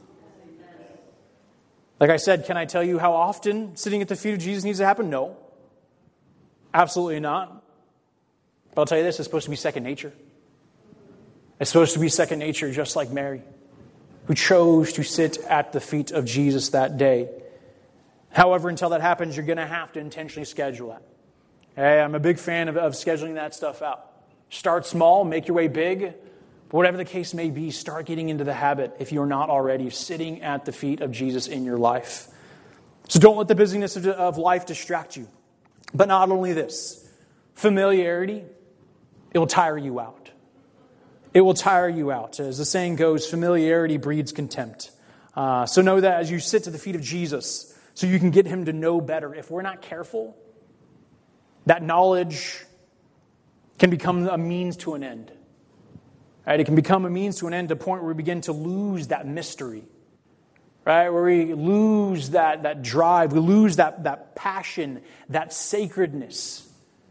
Speaker 4: Like I said, can I tell you how often sitting at the feet of Jesus needs to happen? No. Absolutely not. But I'll tell you this, it's supposed to be second nature. It's supposed to be second nature, just like Mary, who chose to sit at the feet of Jesus that day. However, until that happens, you're going to have to intentionally schedule that. Hey, I'm a big fan of, of scheduling that stuff out. Start small, make your way big. But whatever the case may be, start getting into the habit, if you're not already, sitting at the feet of Jesus in your life. So don't let the busyness of, of life distract you. But not only this, familiarity, it will tire you out. It will tire you out. As the saying goes, familiarity breeds contempt. Uh, so know that as you sit to the feet of Jesus, so you can get him to know better. If we're not careful, that knowledge can become a means to an end. Right? It can become a means to an end to a point where we begin to lose that mystery. Right? Where we lose that, that drive, we lose that, that passion, that sacredness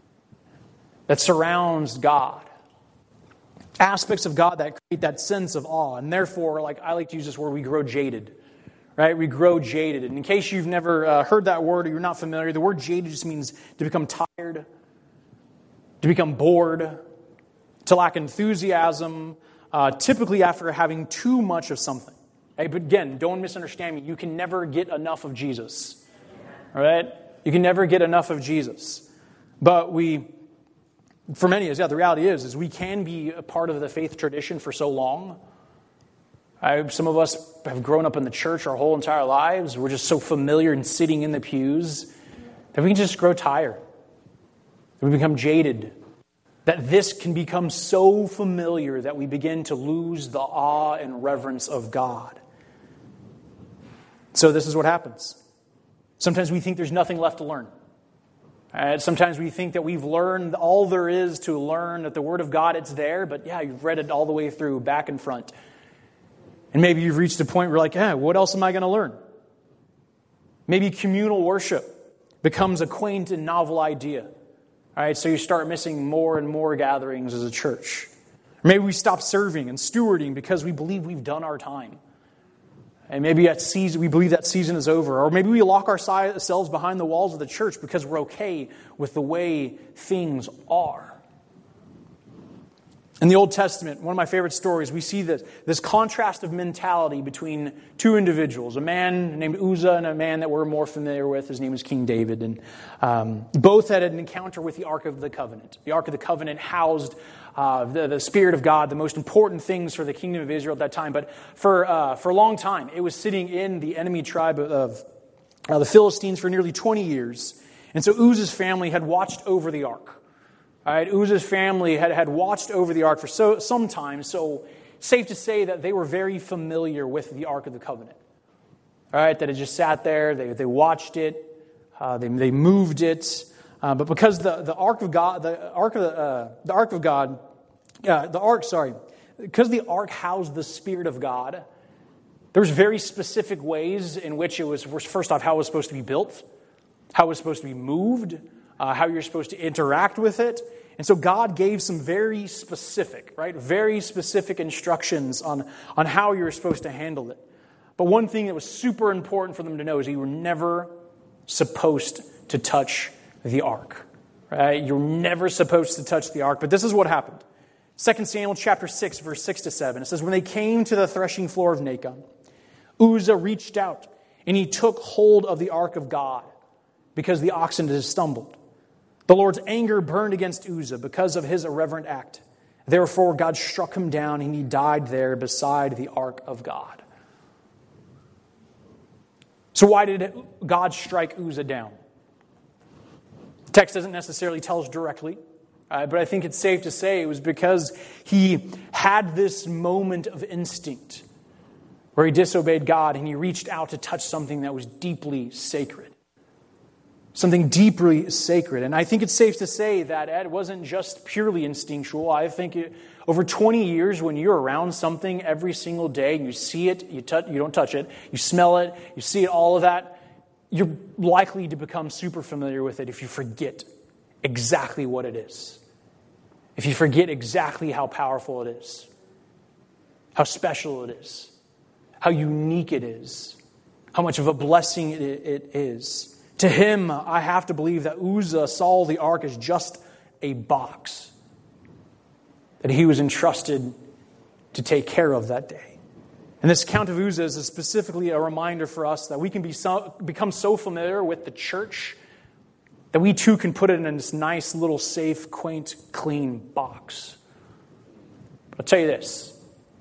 Speaker 4: that surrounds God. Aspects of God that create that sense of awe. And therefore, like I like to use this word, we grow jaded. Right? We grow jaded. And in case you've never uh, heard that word or you're not familiar, the word jaded just means to become tired, to become bored, to lack enthusiasm, uh, typically after having too much of something. Hey, but again, don't misunderstand me. You can never get enough of Jesus. All right? You can never get enough of Jesus. But we... For many of us, yeah, the reality is, is we can be a part of the faith tradition for so long. I, some of us have grown up in the church our whole entire lives. We're just so familiar and sitting in the pews that we can just grow tired. We become jaded. That this can become so familiar that we begin to lose the awe and reverence of God. So this is what happens. Sometimes we think there's nothing left to learn. Uh, sometimes we think that we've learned all there is to learn, that the Word of God, it's there, but yeah, you've read it all the way through, back and front. And maybe you've reached a point where you're like, eh, what else am I going to learn? Maybe communal worship becomes a quaint and novel idea. All right, so you start missing more and more gatherings as a church. Or maybe we stop serving and stewarding because we believe we've done our time. And maybe that season, we believe that season is over. Or maybe we lock ourselves behind the walls of the church because we're okay with the way things are. In the Old Testament, one of my favorite stories, we see this, this contrast of mentality between two individuals, a man named Uzzah and a man that we're more familiar with. His name is King David. And um, both had an encounter with the Ark of the Covenant. The Ark of the Covenant housed uh, the, the Spirit of God, the most important things for the kingdom of Israel at that time. But for uh, for a long time, it was sitting in the enemy tribe of uh, the Philistines for nearly twenty years. And so Uzzah's family had watched over the Ark. All right, Uzzah's family had, had watched over the Ark for so, some time, so safe to say that they were very familiar with the Ark of the Covenant. all right, that had just sat there. They, they watched it. Uh, they, they moved it. Uh, but because the, the Ark of God, the Ark of, uh, the Ark of God, uh, the Ark, sorry, because the Ark housed the Spirit of God, there was very specific ways in which it was, first off, how it was supposed to be built, how it was supposed to be moved, uh, how you're supposed to interact with it. And so God gave some very specific, right, very specific instructions on, on how you were supposed to handle it. But one thing that was super important for them to know is you were never supposed to touch the ark. Right? You're never supposed to touch the ark. But this is what happened. Second Samuel chapter six, verse six to seven. It says, when they came to the threshing floor of Nacon, Uzzah reached out, and he took hold of the ark of God, because the oxen had stumbled. The Lord's anger burned against Uzzah because of his irreverent act. Therefore, God struck him down, and he died there beside the ark of God. So why did God strike Uzzah down? The text doesn't necessarily tell us directly, uh, but I think it's safe to say it was because he had this moment of instinct where he disobeyed God and he reached out to touch something that was deeply sacred. Something deeply sacred. And I think it's safe to say that it wasn't just purely instinctual. I think it, over twenty years, when you're around something every single day and you see it, you, touch, you don't touch it, you smell it, you see it, all of that, you're likely to become super familiar with it if you forget exactly what it is. If you forget exactly how powerful it is, how special it is, how unique it is, how much of a blessing it, it is. To him, I have to believe that Uzzah saw the ark as just a box that he was entrusted to take care of that day. And this account of Uzzah is specifically a reminder for us that we can be so, become so familiar with the church that we too can put it in this nice little safe, quaint, clean box. I'll tell you this.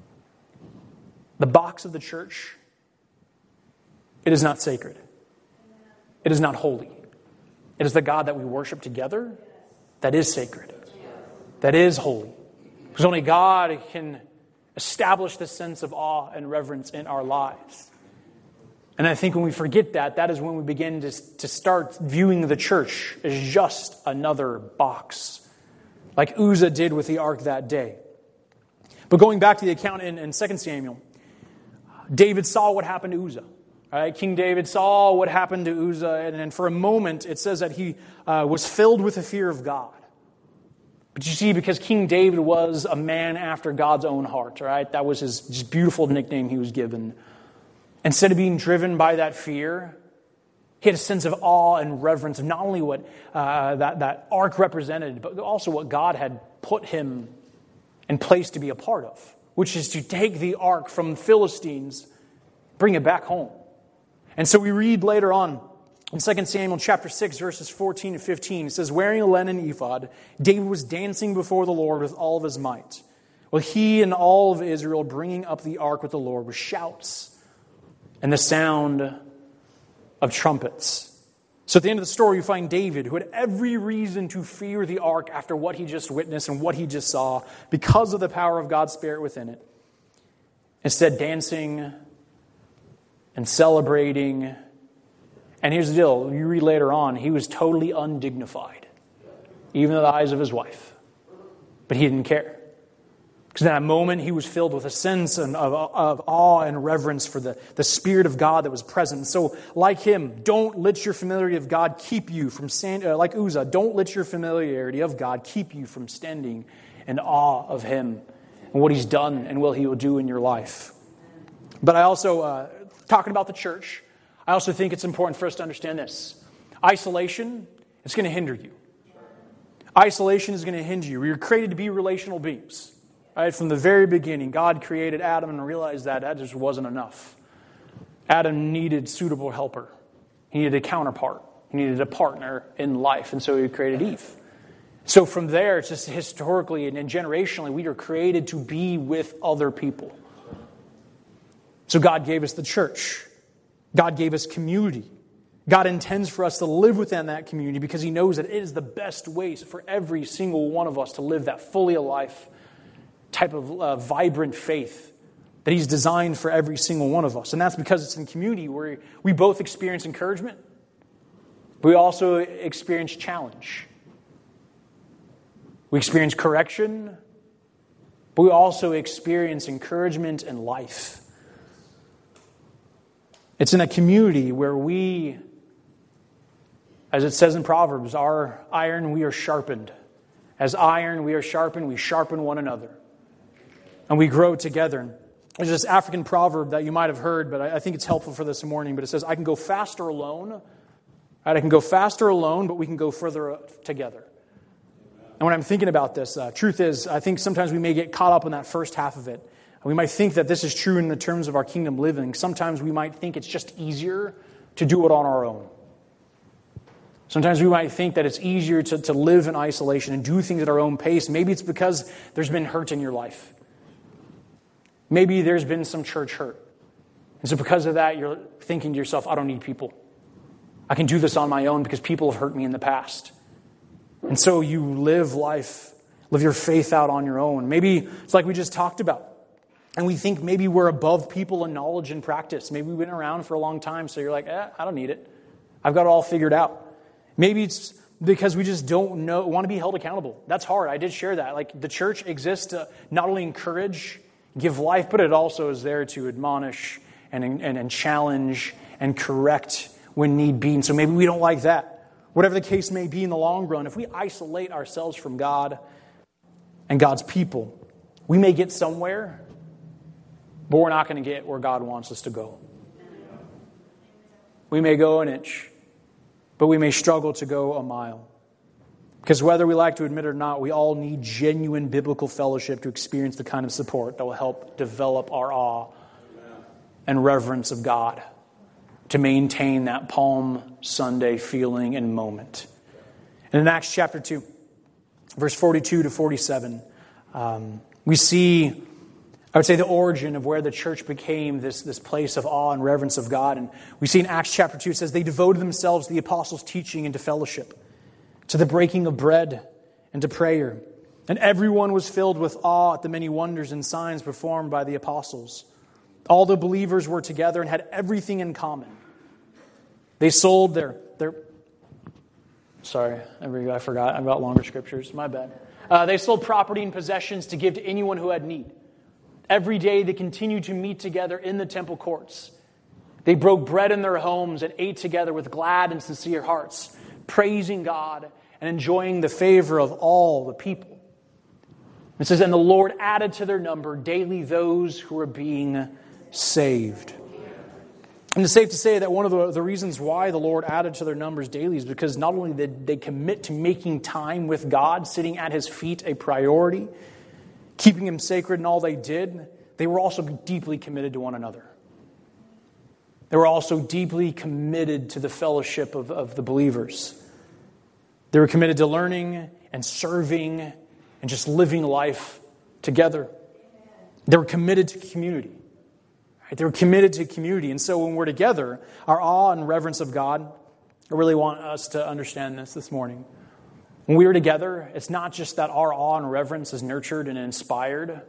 Speaker 4: The box of the church, it is not sacred. It is not holy. It is the God that we worship together that is sacred, that is holy. Because only God can establish this sense of awe and reverence in our lives. And I think when we forget that, that is when we begin to, to start viewing the church as just another box, like Uzzah did with the ark that day. But going back to the account in, in Second Samuel, David saw what happened to Uzzah. Right? King David saw what happened to Uzzah, and, and for a moment it says that he uh, was filled with the fear of God. But you see, because King David was a man after God's own heart, right? That was his just beautiful nickname he was given. Instead of being driven by that fear, he had a sense of awe and reverence of not only what uh, that, that ark represented, but also what God had put him in place to be a part of, which is to take the ark from Philistines, bring it back home. And so we read later on in Second Samuel chapter six, verses fourteen and fifteen, it says, wearing a linen ephod, David was dancing before the Lord with all of his might, while he and all of Israel bringing up the ark with the Lord with shouts and the sound of trumpets. So at the end of the story, you find David, who had every reason to fear the ark after what he just witnessed and what he just saw, because of the power of God's Spirit within it, instead dancing and celebrating. And here's the deal. You read later on, he was totally undignified, even in the eyes of his wife. But he didn't care. Because in that moment, he was filled with a sense of, of awe and reverence for the, the Spirit of God that was present. So, like him, don't let your familiarity of God keep you from, stand, uh, like Uzzah, don't let your familiarity of God keep you from standing in awe of him and what he's done and what he will do in your life. But I also, uh, talking about the church, I also think it's important for us to understand this. Isolation, it's going to hinder you. Isolation is going to hinder you. We were created to be relational beings. Right? From the very beginning, God created Adam and realized that that just wasn't enough. Adam needed a suitable helper. He needed a counterpart. He needed a partner in life. And so he created Eve. So from there, it's just historically and generationally, we are created to be with other people. So God gave us the church. God gave us community. God intends for us to live within that community because he knows that it is the best way for every single one of us to live that fully alive type of uh, vibrant faith that He's designed for every single one of us. And that's because it's in community where we both experience encouragement, but we also experience challenge. We experience correction, but we also experience encouragement and life. It's in a community where we, as it says in Proverbs, our iron we are sharpened. As iron we are sharpened, we sharpen one another. And we grow together. There's this African proverb that you might have heard, but I think it's helpful for this morning. But it says, I can go faster alone. Right? I can go faster alone, but we can go further together. And when I'm thinking about this, uh, truth is, I think sometimes we may get caught up in that first half of it. We might think that this is true in the terms of our kingdom living. Sometimes we might think it's just easier to do it on our own. Sometimes we might think that it's easier to, to live in isolation and do things at our own pace. Maybe it's because there's been hurt in your life. Maybe there's been some church hurt. And so because of that, you're thinking to yourself, I don't need people. I can do this on my own because people have hurt me in the past. And so you live life, live your faith out on your own. Maybe it's like we just talked about. And we think maybe we're above people in knowledge and practice. Maybe we've been around for a long time, so you're like, eh, I don't need it. I've got it all figured out. Maybe it's because we just don't know, want to be held accountable. That's hard. I did share that. Like the church exists to not only encourage, give life, but it also is there to admonish and, and, and challenge and correct when need be. And so maybe we don't like that. Whatever the case may be in the long run, if we isolate ourselves from God and God's people, we may get somewhere, but we're not going to get where God wants us to go. We may go an inch, but we may struggle to go a mile. Because whether we like to admit it or not, we all need genuine biblical fellowship to experience the kind of support that will help develop our awe and reverence of God, to maintain that Palm Sunday feeling and moment. And in Acts chapter two, verse forty-two to forty-seven, um, we see, I would say, the origin of where the church became this, this place of awe and reverence of God. And we see in Acts chapter two, it says, they devoted themselves to the apostles' teaching and to fellowship, to the breaking of bread and to prayer. And everyone was filled with awe at the many wonders and signs performed by the apostles. All the believers were together and had everything in common. They sold their... their sorry, I forgot. I've got longer scriptures. My bad. Uh, they sold property and possessions to give to anyone who had need. Every day they continued to meet together in the temple courts. They broke bread in their homes and ate together with glad and sincere hearts, praising God and enjoying the favor of all the people. It says, and the Lord added to their number daily those who were being saved. And it's safe to say that one of the, the reasons why the Lord added to their numbers daily is because not only did they commit to making time with God, sitting at His feet a priority, keeping Him sacred in all they did, they were also deeply committed to one another. They were also deeply committed to the fellowship of, of the believers. They were committed to learning and serving and just living life together. They were committed to community. Right? They were committed to community. And so when we're together, our awe and reverence of God, I really want us to understand this this morning. When we are together, it's not just that our awe and reverence is nurtured and inspired,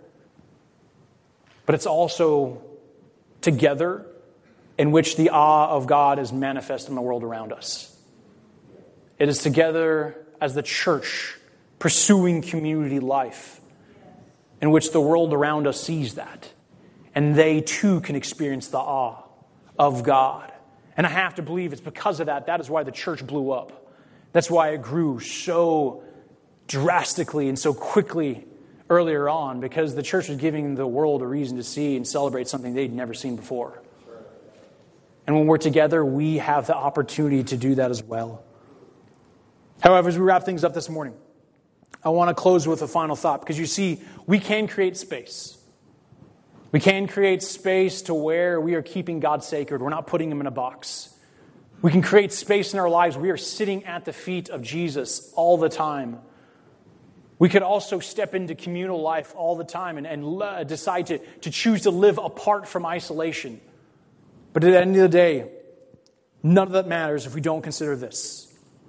Speaker 4: but it's also together in which the awe of God is manifest in the world around us. It is together as the church pursuing community life in which the world around us sees that. And they too can experience the awe of God. And I have to believe it's because of that. That is why the church blew up. That's why it grew so drastically and so quickly earlier on, because the church was giving the world a reason to see and celebrate something they'd never seen before. And when we're together, we have the opportunity to do that as well. However, as we wrap things up this morning, I want to close with a final thought, because you see, we can create space. We can create space to where we are keeping God sacred. We're not putting Him in a box. We can create space in our lives. We are sitting at the feet of Jesus all the time. We could also step into communal life all the time and, and uh, decide to, to choose to live apart from isolation. But at the end of the day, none of that matters if we don't consider this.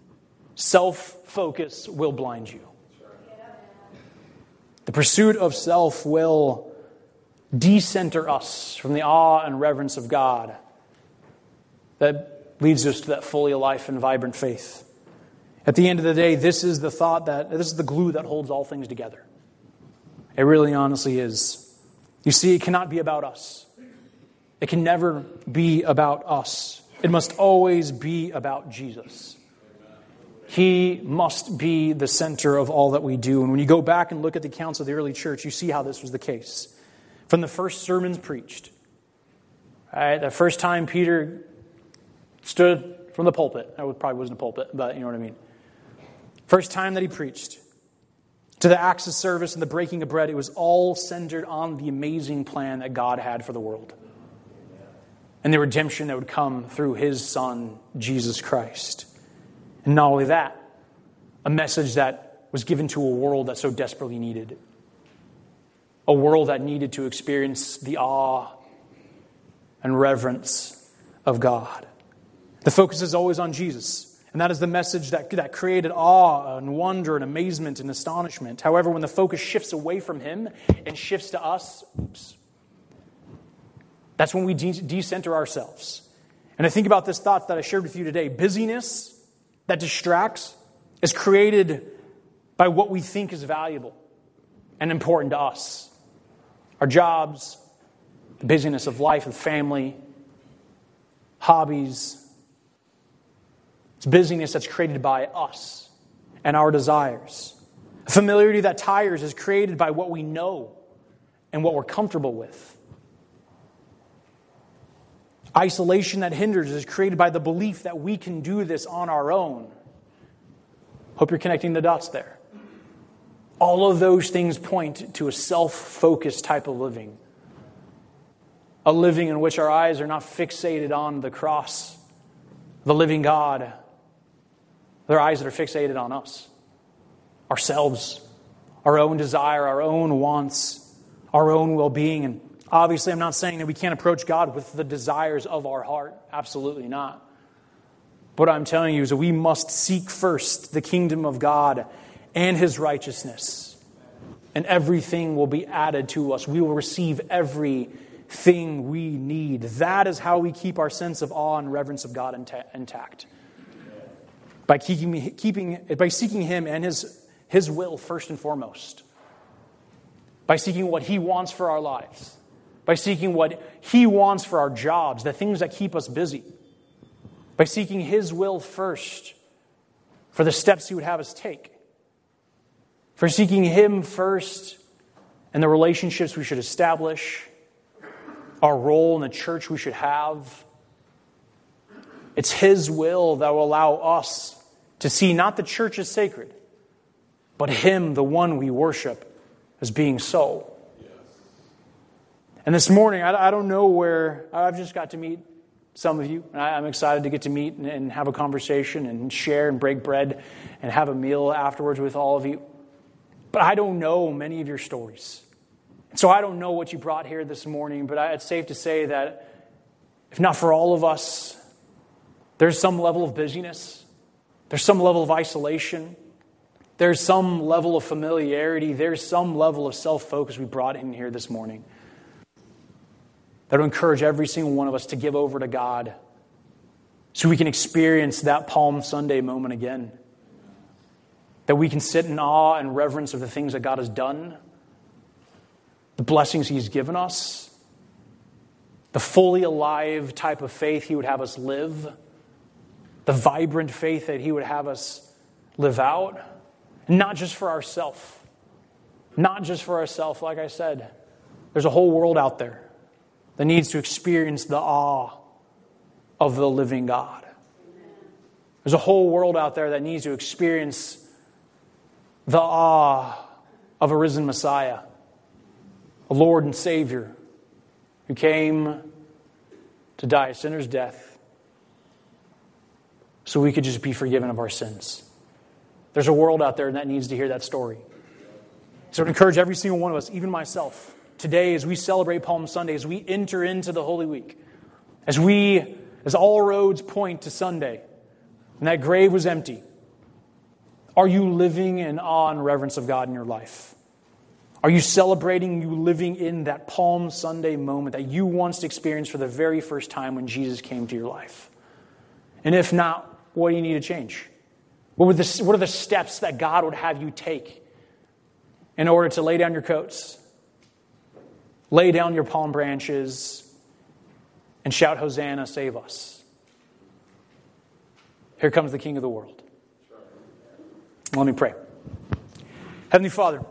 Speaker 4: Self-focus will blind you. The pursuit of self will decenter us from the awe and reverence of God that leads us to that fully alive and vibrant faith. At the end of the day, this is the thought that, this is the glue that holds all things together. It really honestly is. You see, it cannot be about us. It can never be about us. It must always be about Jesus. He must be the center of all that we do. And when you go back and look at the accounts of the early church, you see how this was the case. From the first sermons preached, right, the first time Peter stood from the pulpit, that probably wasn't a pulpit, but you know what I mean. First time that he preached, to the acts of service and the breaking of bread, it was all centered on the amazing plan that God had for the world. And the redemption that would come through His Son, Jesus Christ. And not only that, a message that was given to a world that so desperately needed it. A world that needed to experience the awe and reverence of God. The focus is always on Jesus. And that is the message that, that created awe and wonder and amazement and astonishment. However, when the focus shifts away from Him and shifts to us, oops, that's when we de- decenter ourselves. And I think about this thought that I shared with you today. Busyness that distracts is created by what we think is valuable and important to us. Our jobs, the busyness of life with family, hobbies. It's busyness that's created by us and our desires. Familiarity that tires is created by what we know and what we're comfortable with. Isolation that hinders is created by the belief that we can do this on our own. Hope you're connecting the dots there. All of those things point to a self-focused type of living. A living in which our eyes are not fixated on the cross, the living God. They're eyes that are fixated on us, ourselves, our own desire, our own wants, our own well-being. And obviously, I'm not saying that we can't approach God with the desires of our heart. Absolutely not. What I'm telling you is that we must seek first the kingdom of God and His righteousness. And everything will be added to us. We will receive everything we need. That is how we keep our sense of awe and reverence of God intact. By keeping, keeping, by seeking Him and His, His will first and foremost. By seeking what He wants for our lives. By seeking what He wants for our jobs, the things that keep us busy. By seeking His will first for the steps He would have us take. For seeking Him first and the relationships we should establish. Our role in the church we should have. It's His will that will allow us to see not the church as sacred, but Him, the one we worship, as being so. And this morning, I don't know where, I've just got to meet some of you. And I'm excited to get to meet and have a conversation and share and break bread and have a meal afterwards with all of you. But I don't know many of your stories. So I don't know what you brought here this morning, but it's safe to say that if not for all of us, there's some level of busyness. There's some level of isolation. There's some level of familiarity. There's some level of self-focus we brought in here this morning. That would encourage every single one of us to give over to God so we can experience that Palm Sunday moment again. That we can sit in awe and reverence of the things that God has done, the blessings He's given us, the fully alive type of faith He would have us live, the vibrant faith that He would have us live out, not just for ourselves. Not just for ourselves, like I said. There's a whole world out there that needs to experience the awe of the living God. There's a whole world out there that needs to experience the awe of a risen Messiah, a Lord and Savior who came to die a sinner's death so we could just be forgiven of our sins. There's a world out there that needs to hear that story. So I would encourage every single one of us, even myself, today as we celebrate Palm Sunday, as we enter into the Holy Week, as we, as all roads point to Sunday, and that grave was empty, are you living in awe and reverence of God in your life? Are you celebrating you living in that Palm Sunday moment that you once experienced for the very first time when Jesus came to your life? And if not, what do you need to change? What, would the, what are the steps that God would have you take in order to lay down your coats, lay down your palm branches, and shout, Hosanna, save us? Here comes the King of the world. Let me pray. Heavenly Father,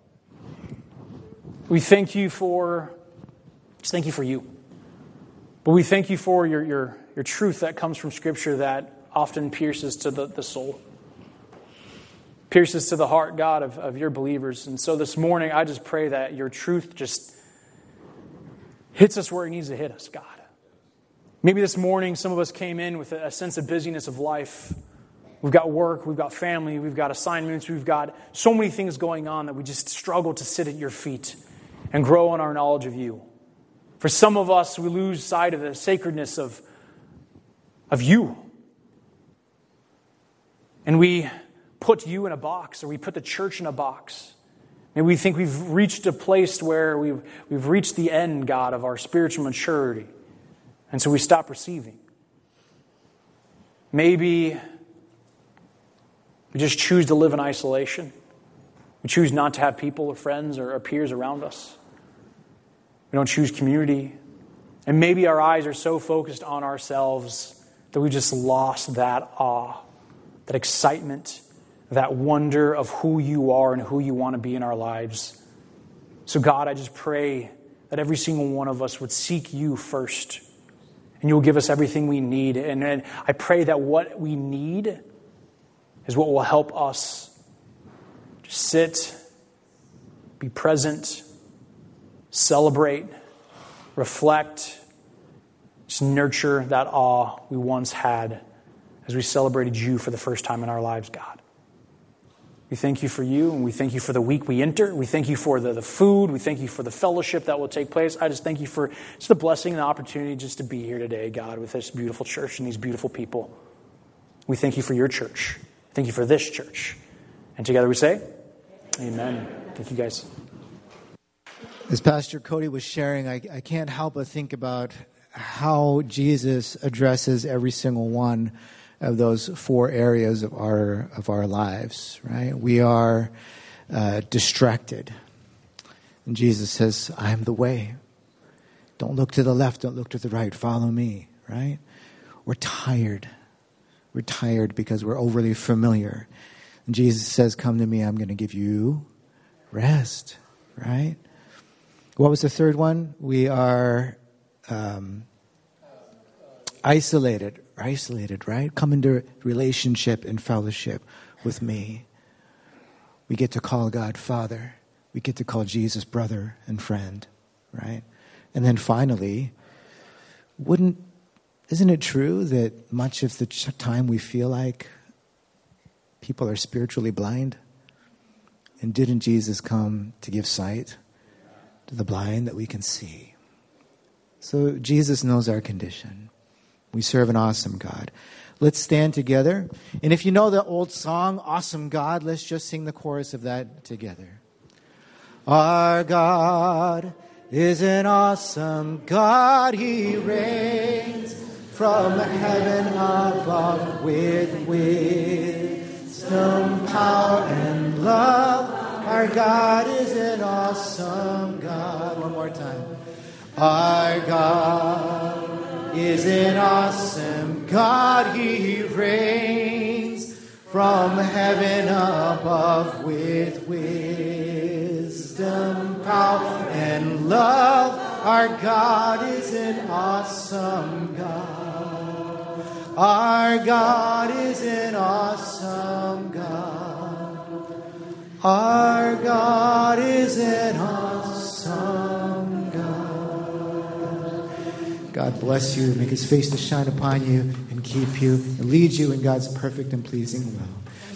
Speaker 4: we thank you for, just thank you for you. But we thank you for your, your, your truth that comes from Scripture that often pierces to the, the soul. Pierces to the heart, God, of, of your believers. And so this morning, I just pray that your truth just hits us where it needs to hit us, God. Maybe this morning, some of us came in with a, a sense of busyness of life. We've got work, we've got family, we've got assignments, we've got so many things going on that we just struggle to sit at your feet and grow in our knowledge of you. For some of us, we lose sight of the sacredness of, of you. And we put you in a box, or we put the church in a box. And we think we've reached a place where we've, we've reached the end, God, of our spiritual maturity. And so we stop receiving. Maybe we just choose to live in isolation. We choose not to have people or friends or peers around us. We don't choose community. And maybe our eyes are so focused on ourselves that we just lost that awe, that excitement, that wonder of who you are and who you want to be in our lives. So God, I just pray that every single one of us would seek you first. And you will give us everything we need. And, and I pray that what we need is what will help us just sit, be present, celebrate, reflect, just nurture that awe we once had as we celebrated you for the first time in our lives, God. We thank you for you, and we thank you for the week we enter. We thank you for the, the food. We thank you for the fellowship that will take place. I just thank you for just the blessing and the opportunity just to be here today, God, with this beautiful church and these beautiful people. We thank you for your church. Thank you for this church. And together we say, amen. Thank you, guys.
Speaker 1: As Pastor Cody was sharing, I, I can't help but think about how Jesus addresses every single one of those four areas of our of our lives, right? We are uh, distracted. And Jesus says, I am the way. Don't look to the left, don't look to the right, follow me, right? We're tired. We're tired because we're overly familiar. And Jesus says, come to me, I'm going to give you rest, right? What was the third one? We are um, isolated. Isolated, right? Come into relationship and fellowship with me. We get to call God Father. We get to call Jesus brother and friend, right? And then finally, wouldn't, isn't it true that much of the time we feel like people are spiritually blind? And didn't Jesus come to give sight to the blind that we can see? So Jesus knows our condition. We serve an awesome God. Let's stand together. And if you know the old song, Awesome God, let's just sing the chorus of that together. Our God is an awesome God. He reigns from heaven above with wisdom, power, and love. Our God is an awesome God. One more time. Our God is an awesome God. He reigns from heaven above with wisdom, power, and love. Our God is an awesome God. Our God is an awesome God. Our God is an awesome God. God bless you, make his face to shine upon you and keep you and lead you in God's perfect and pleasing will.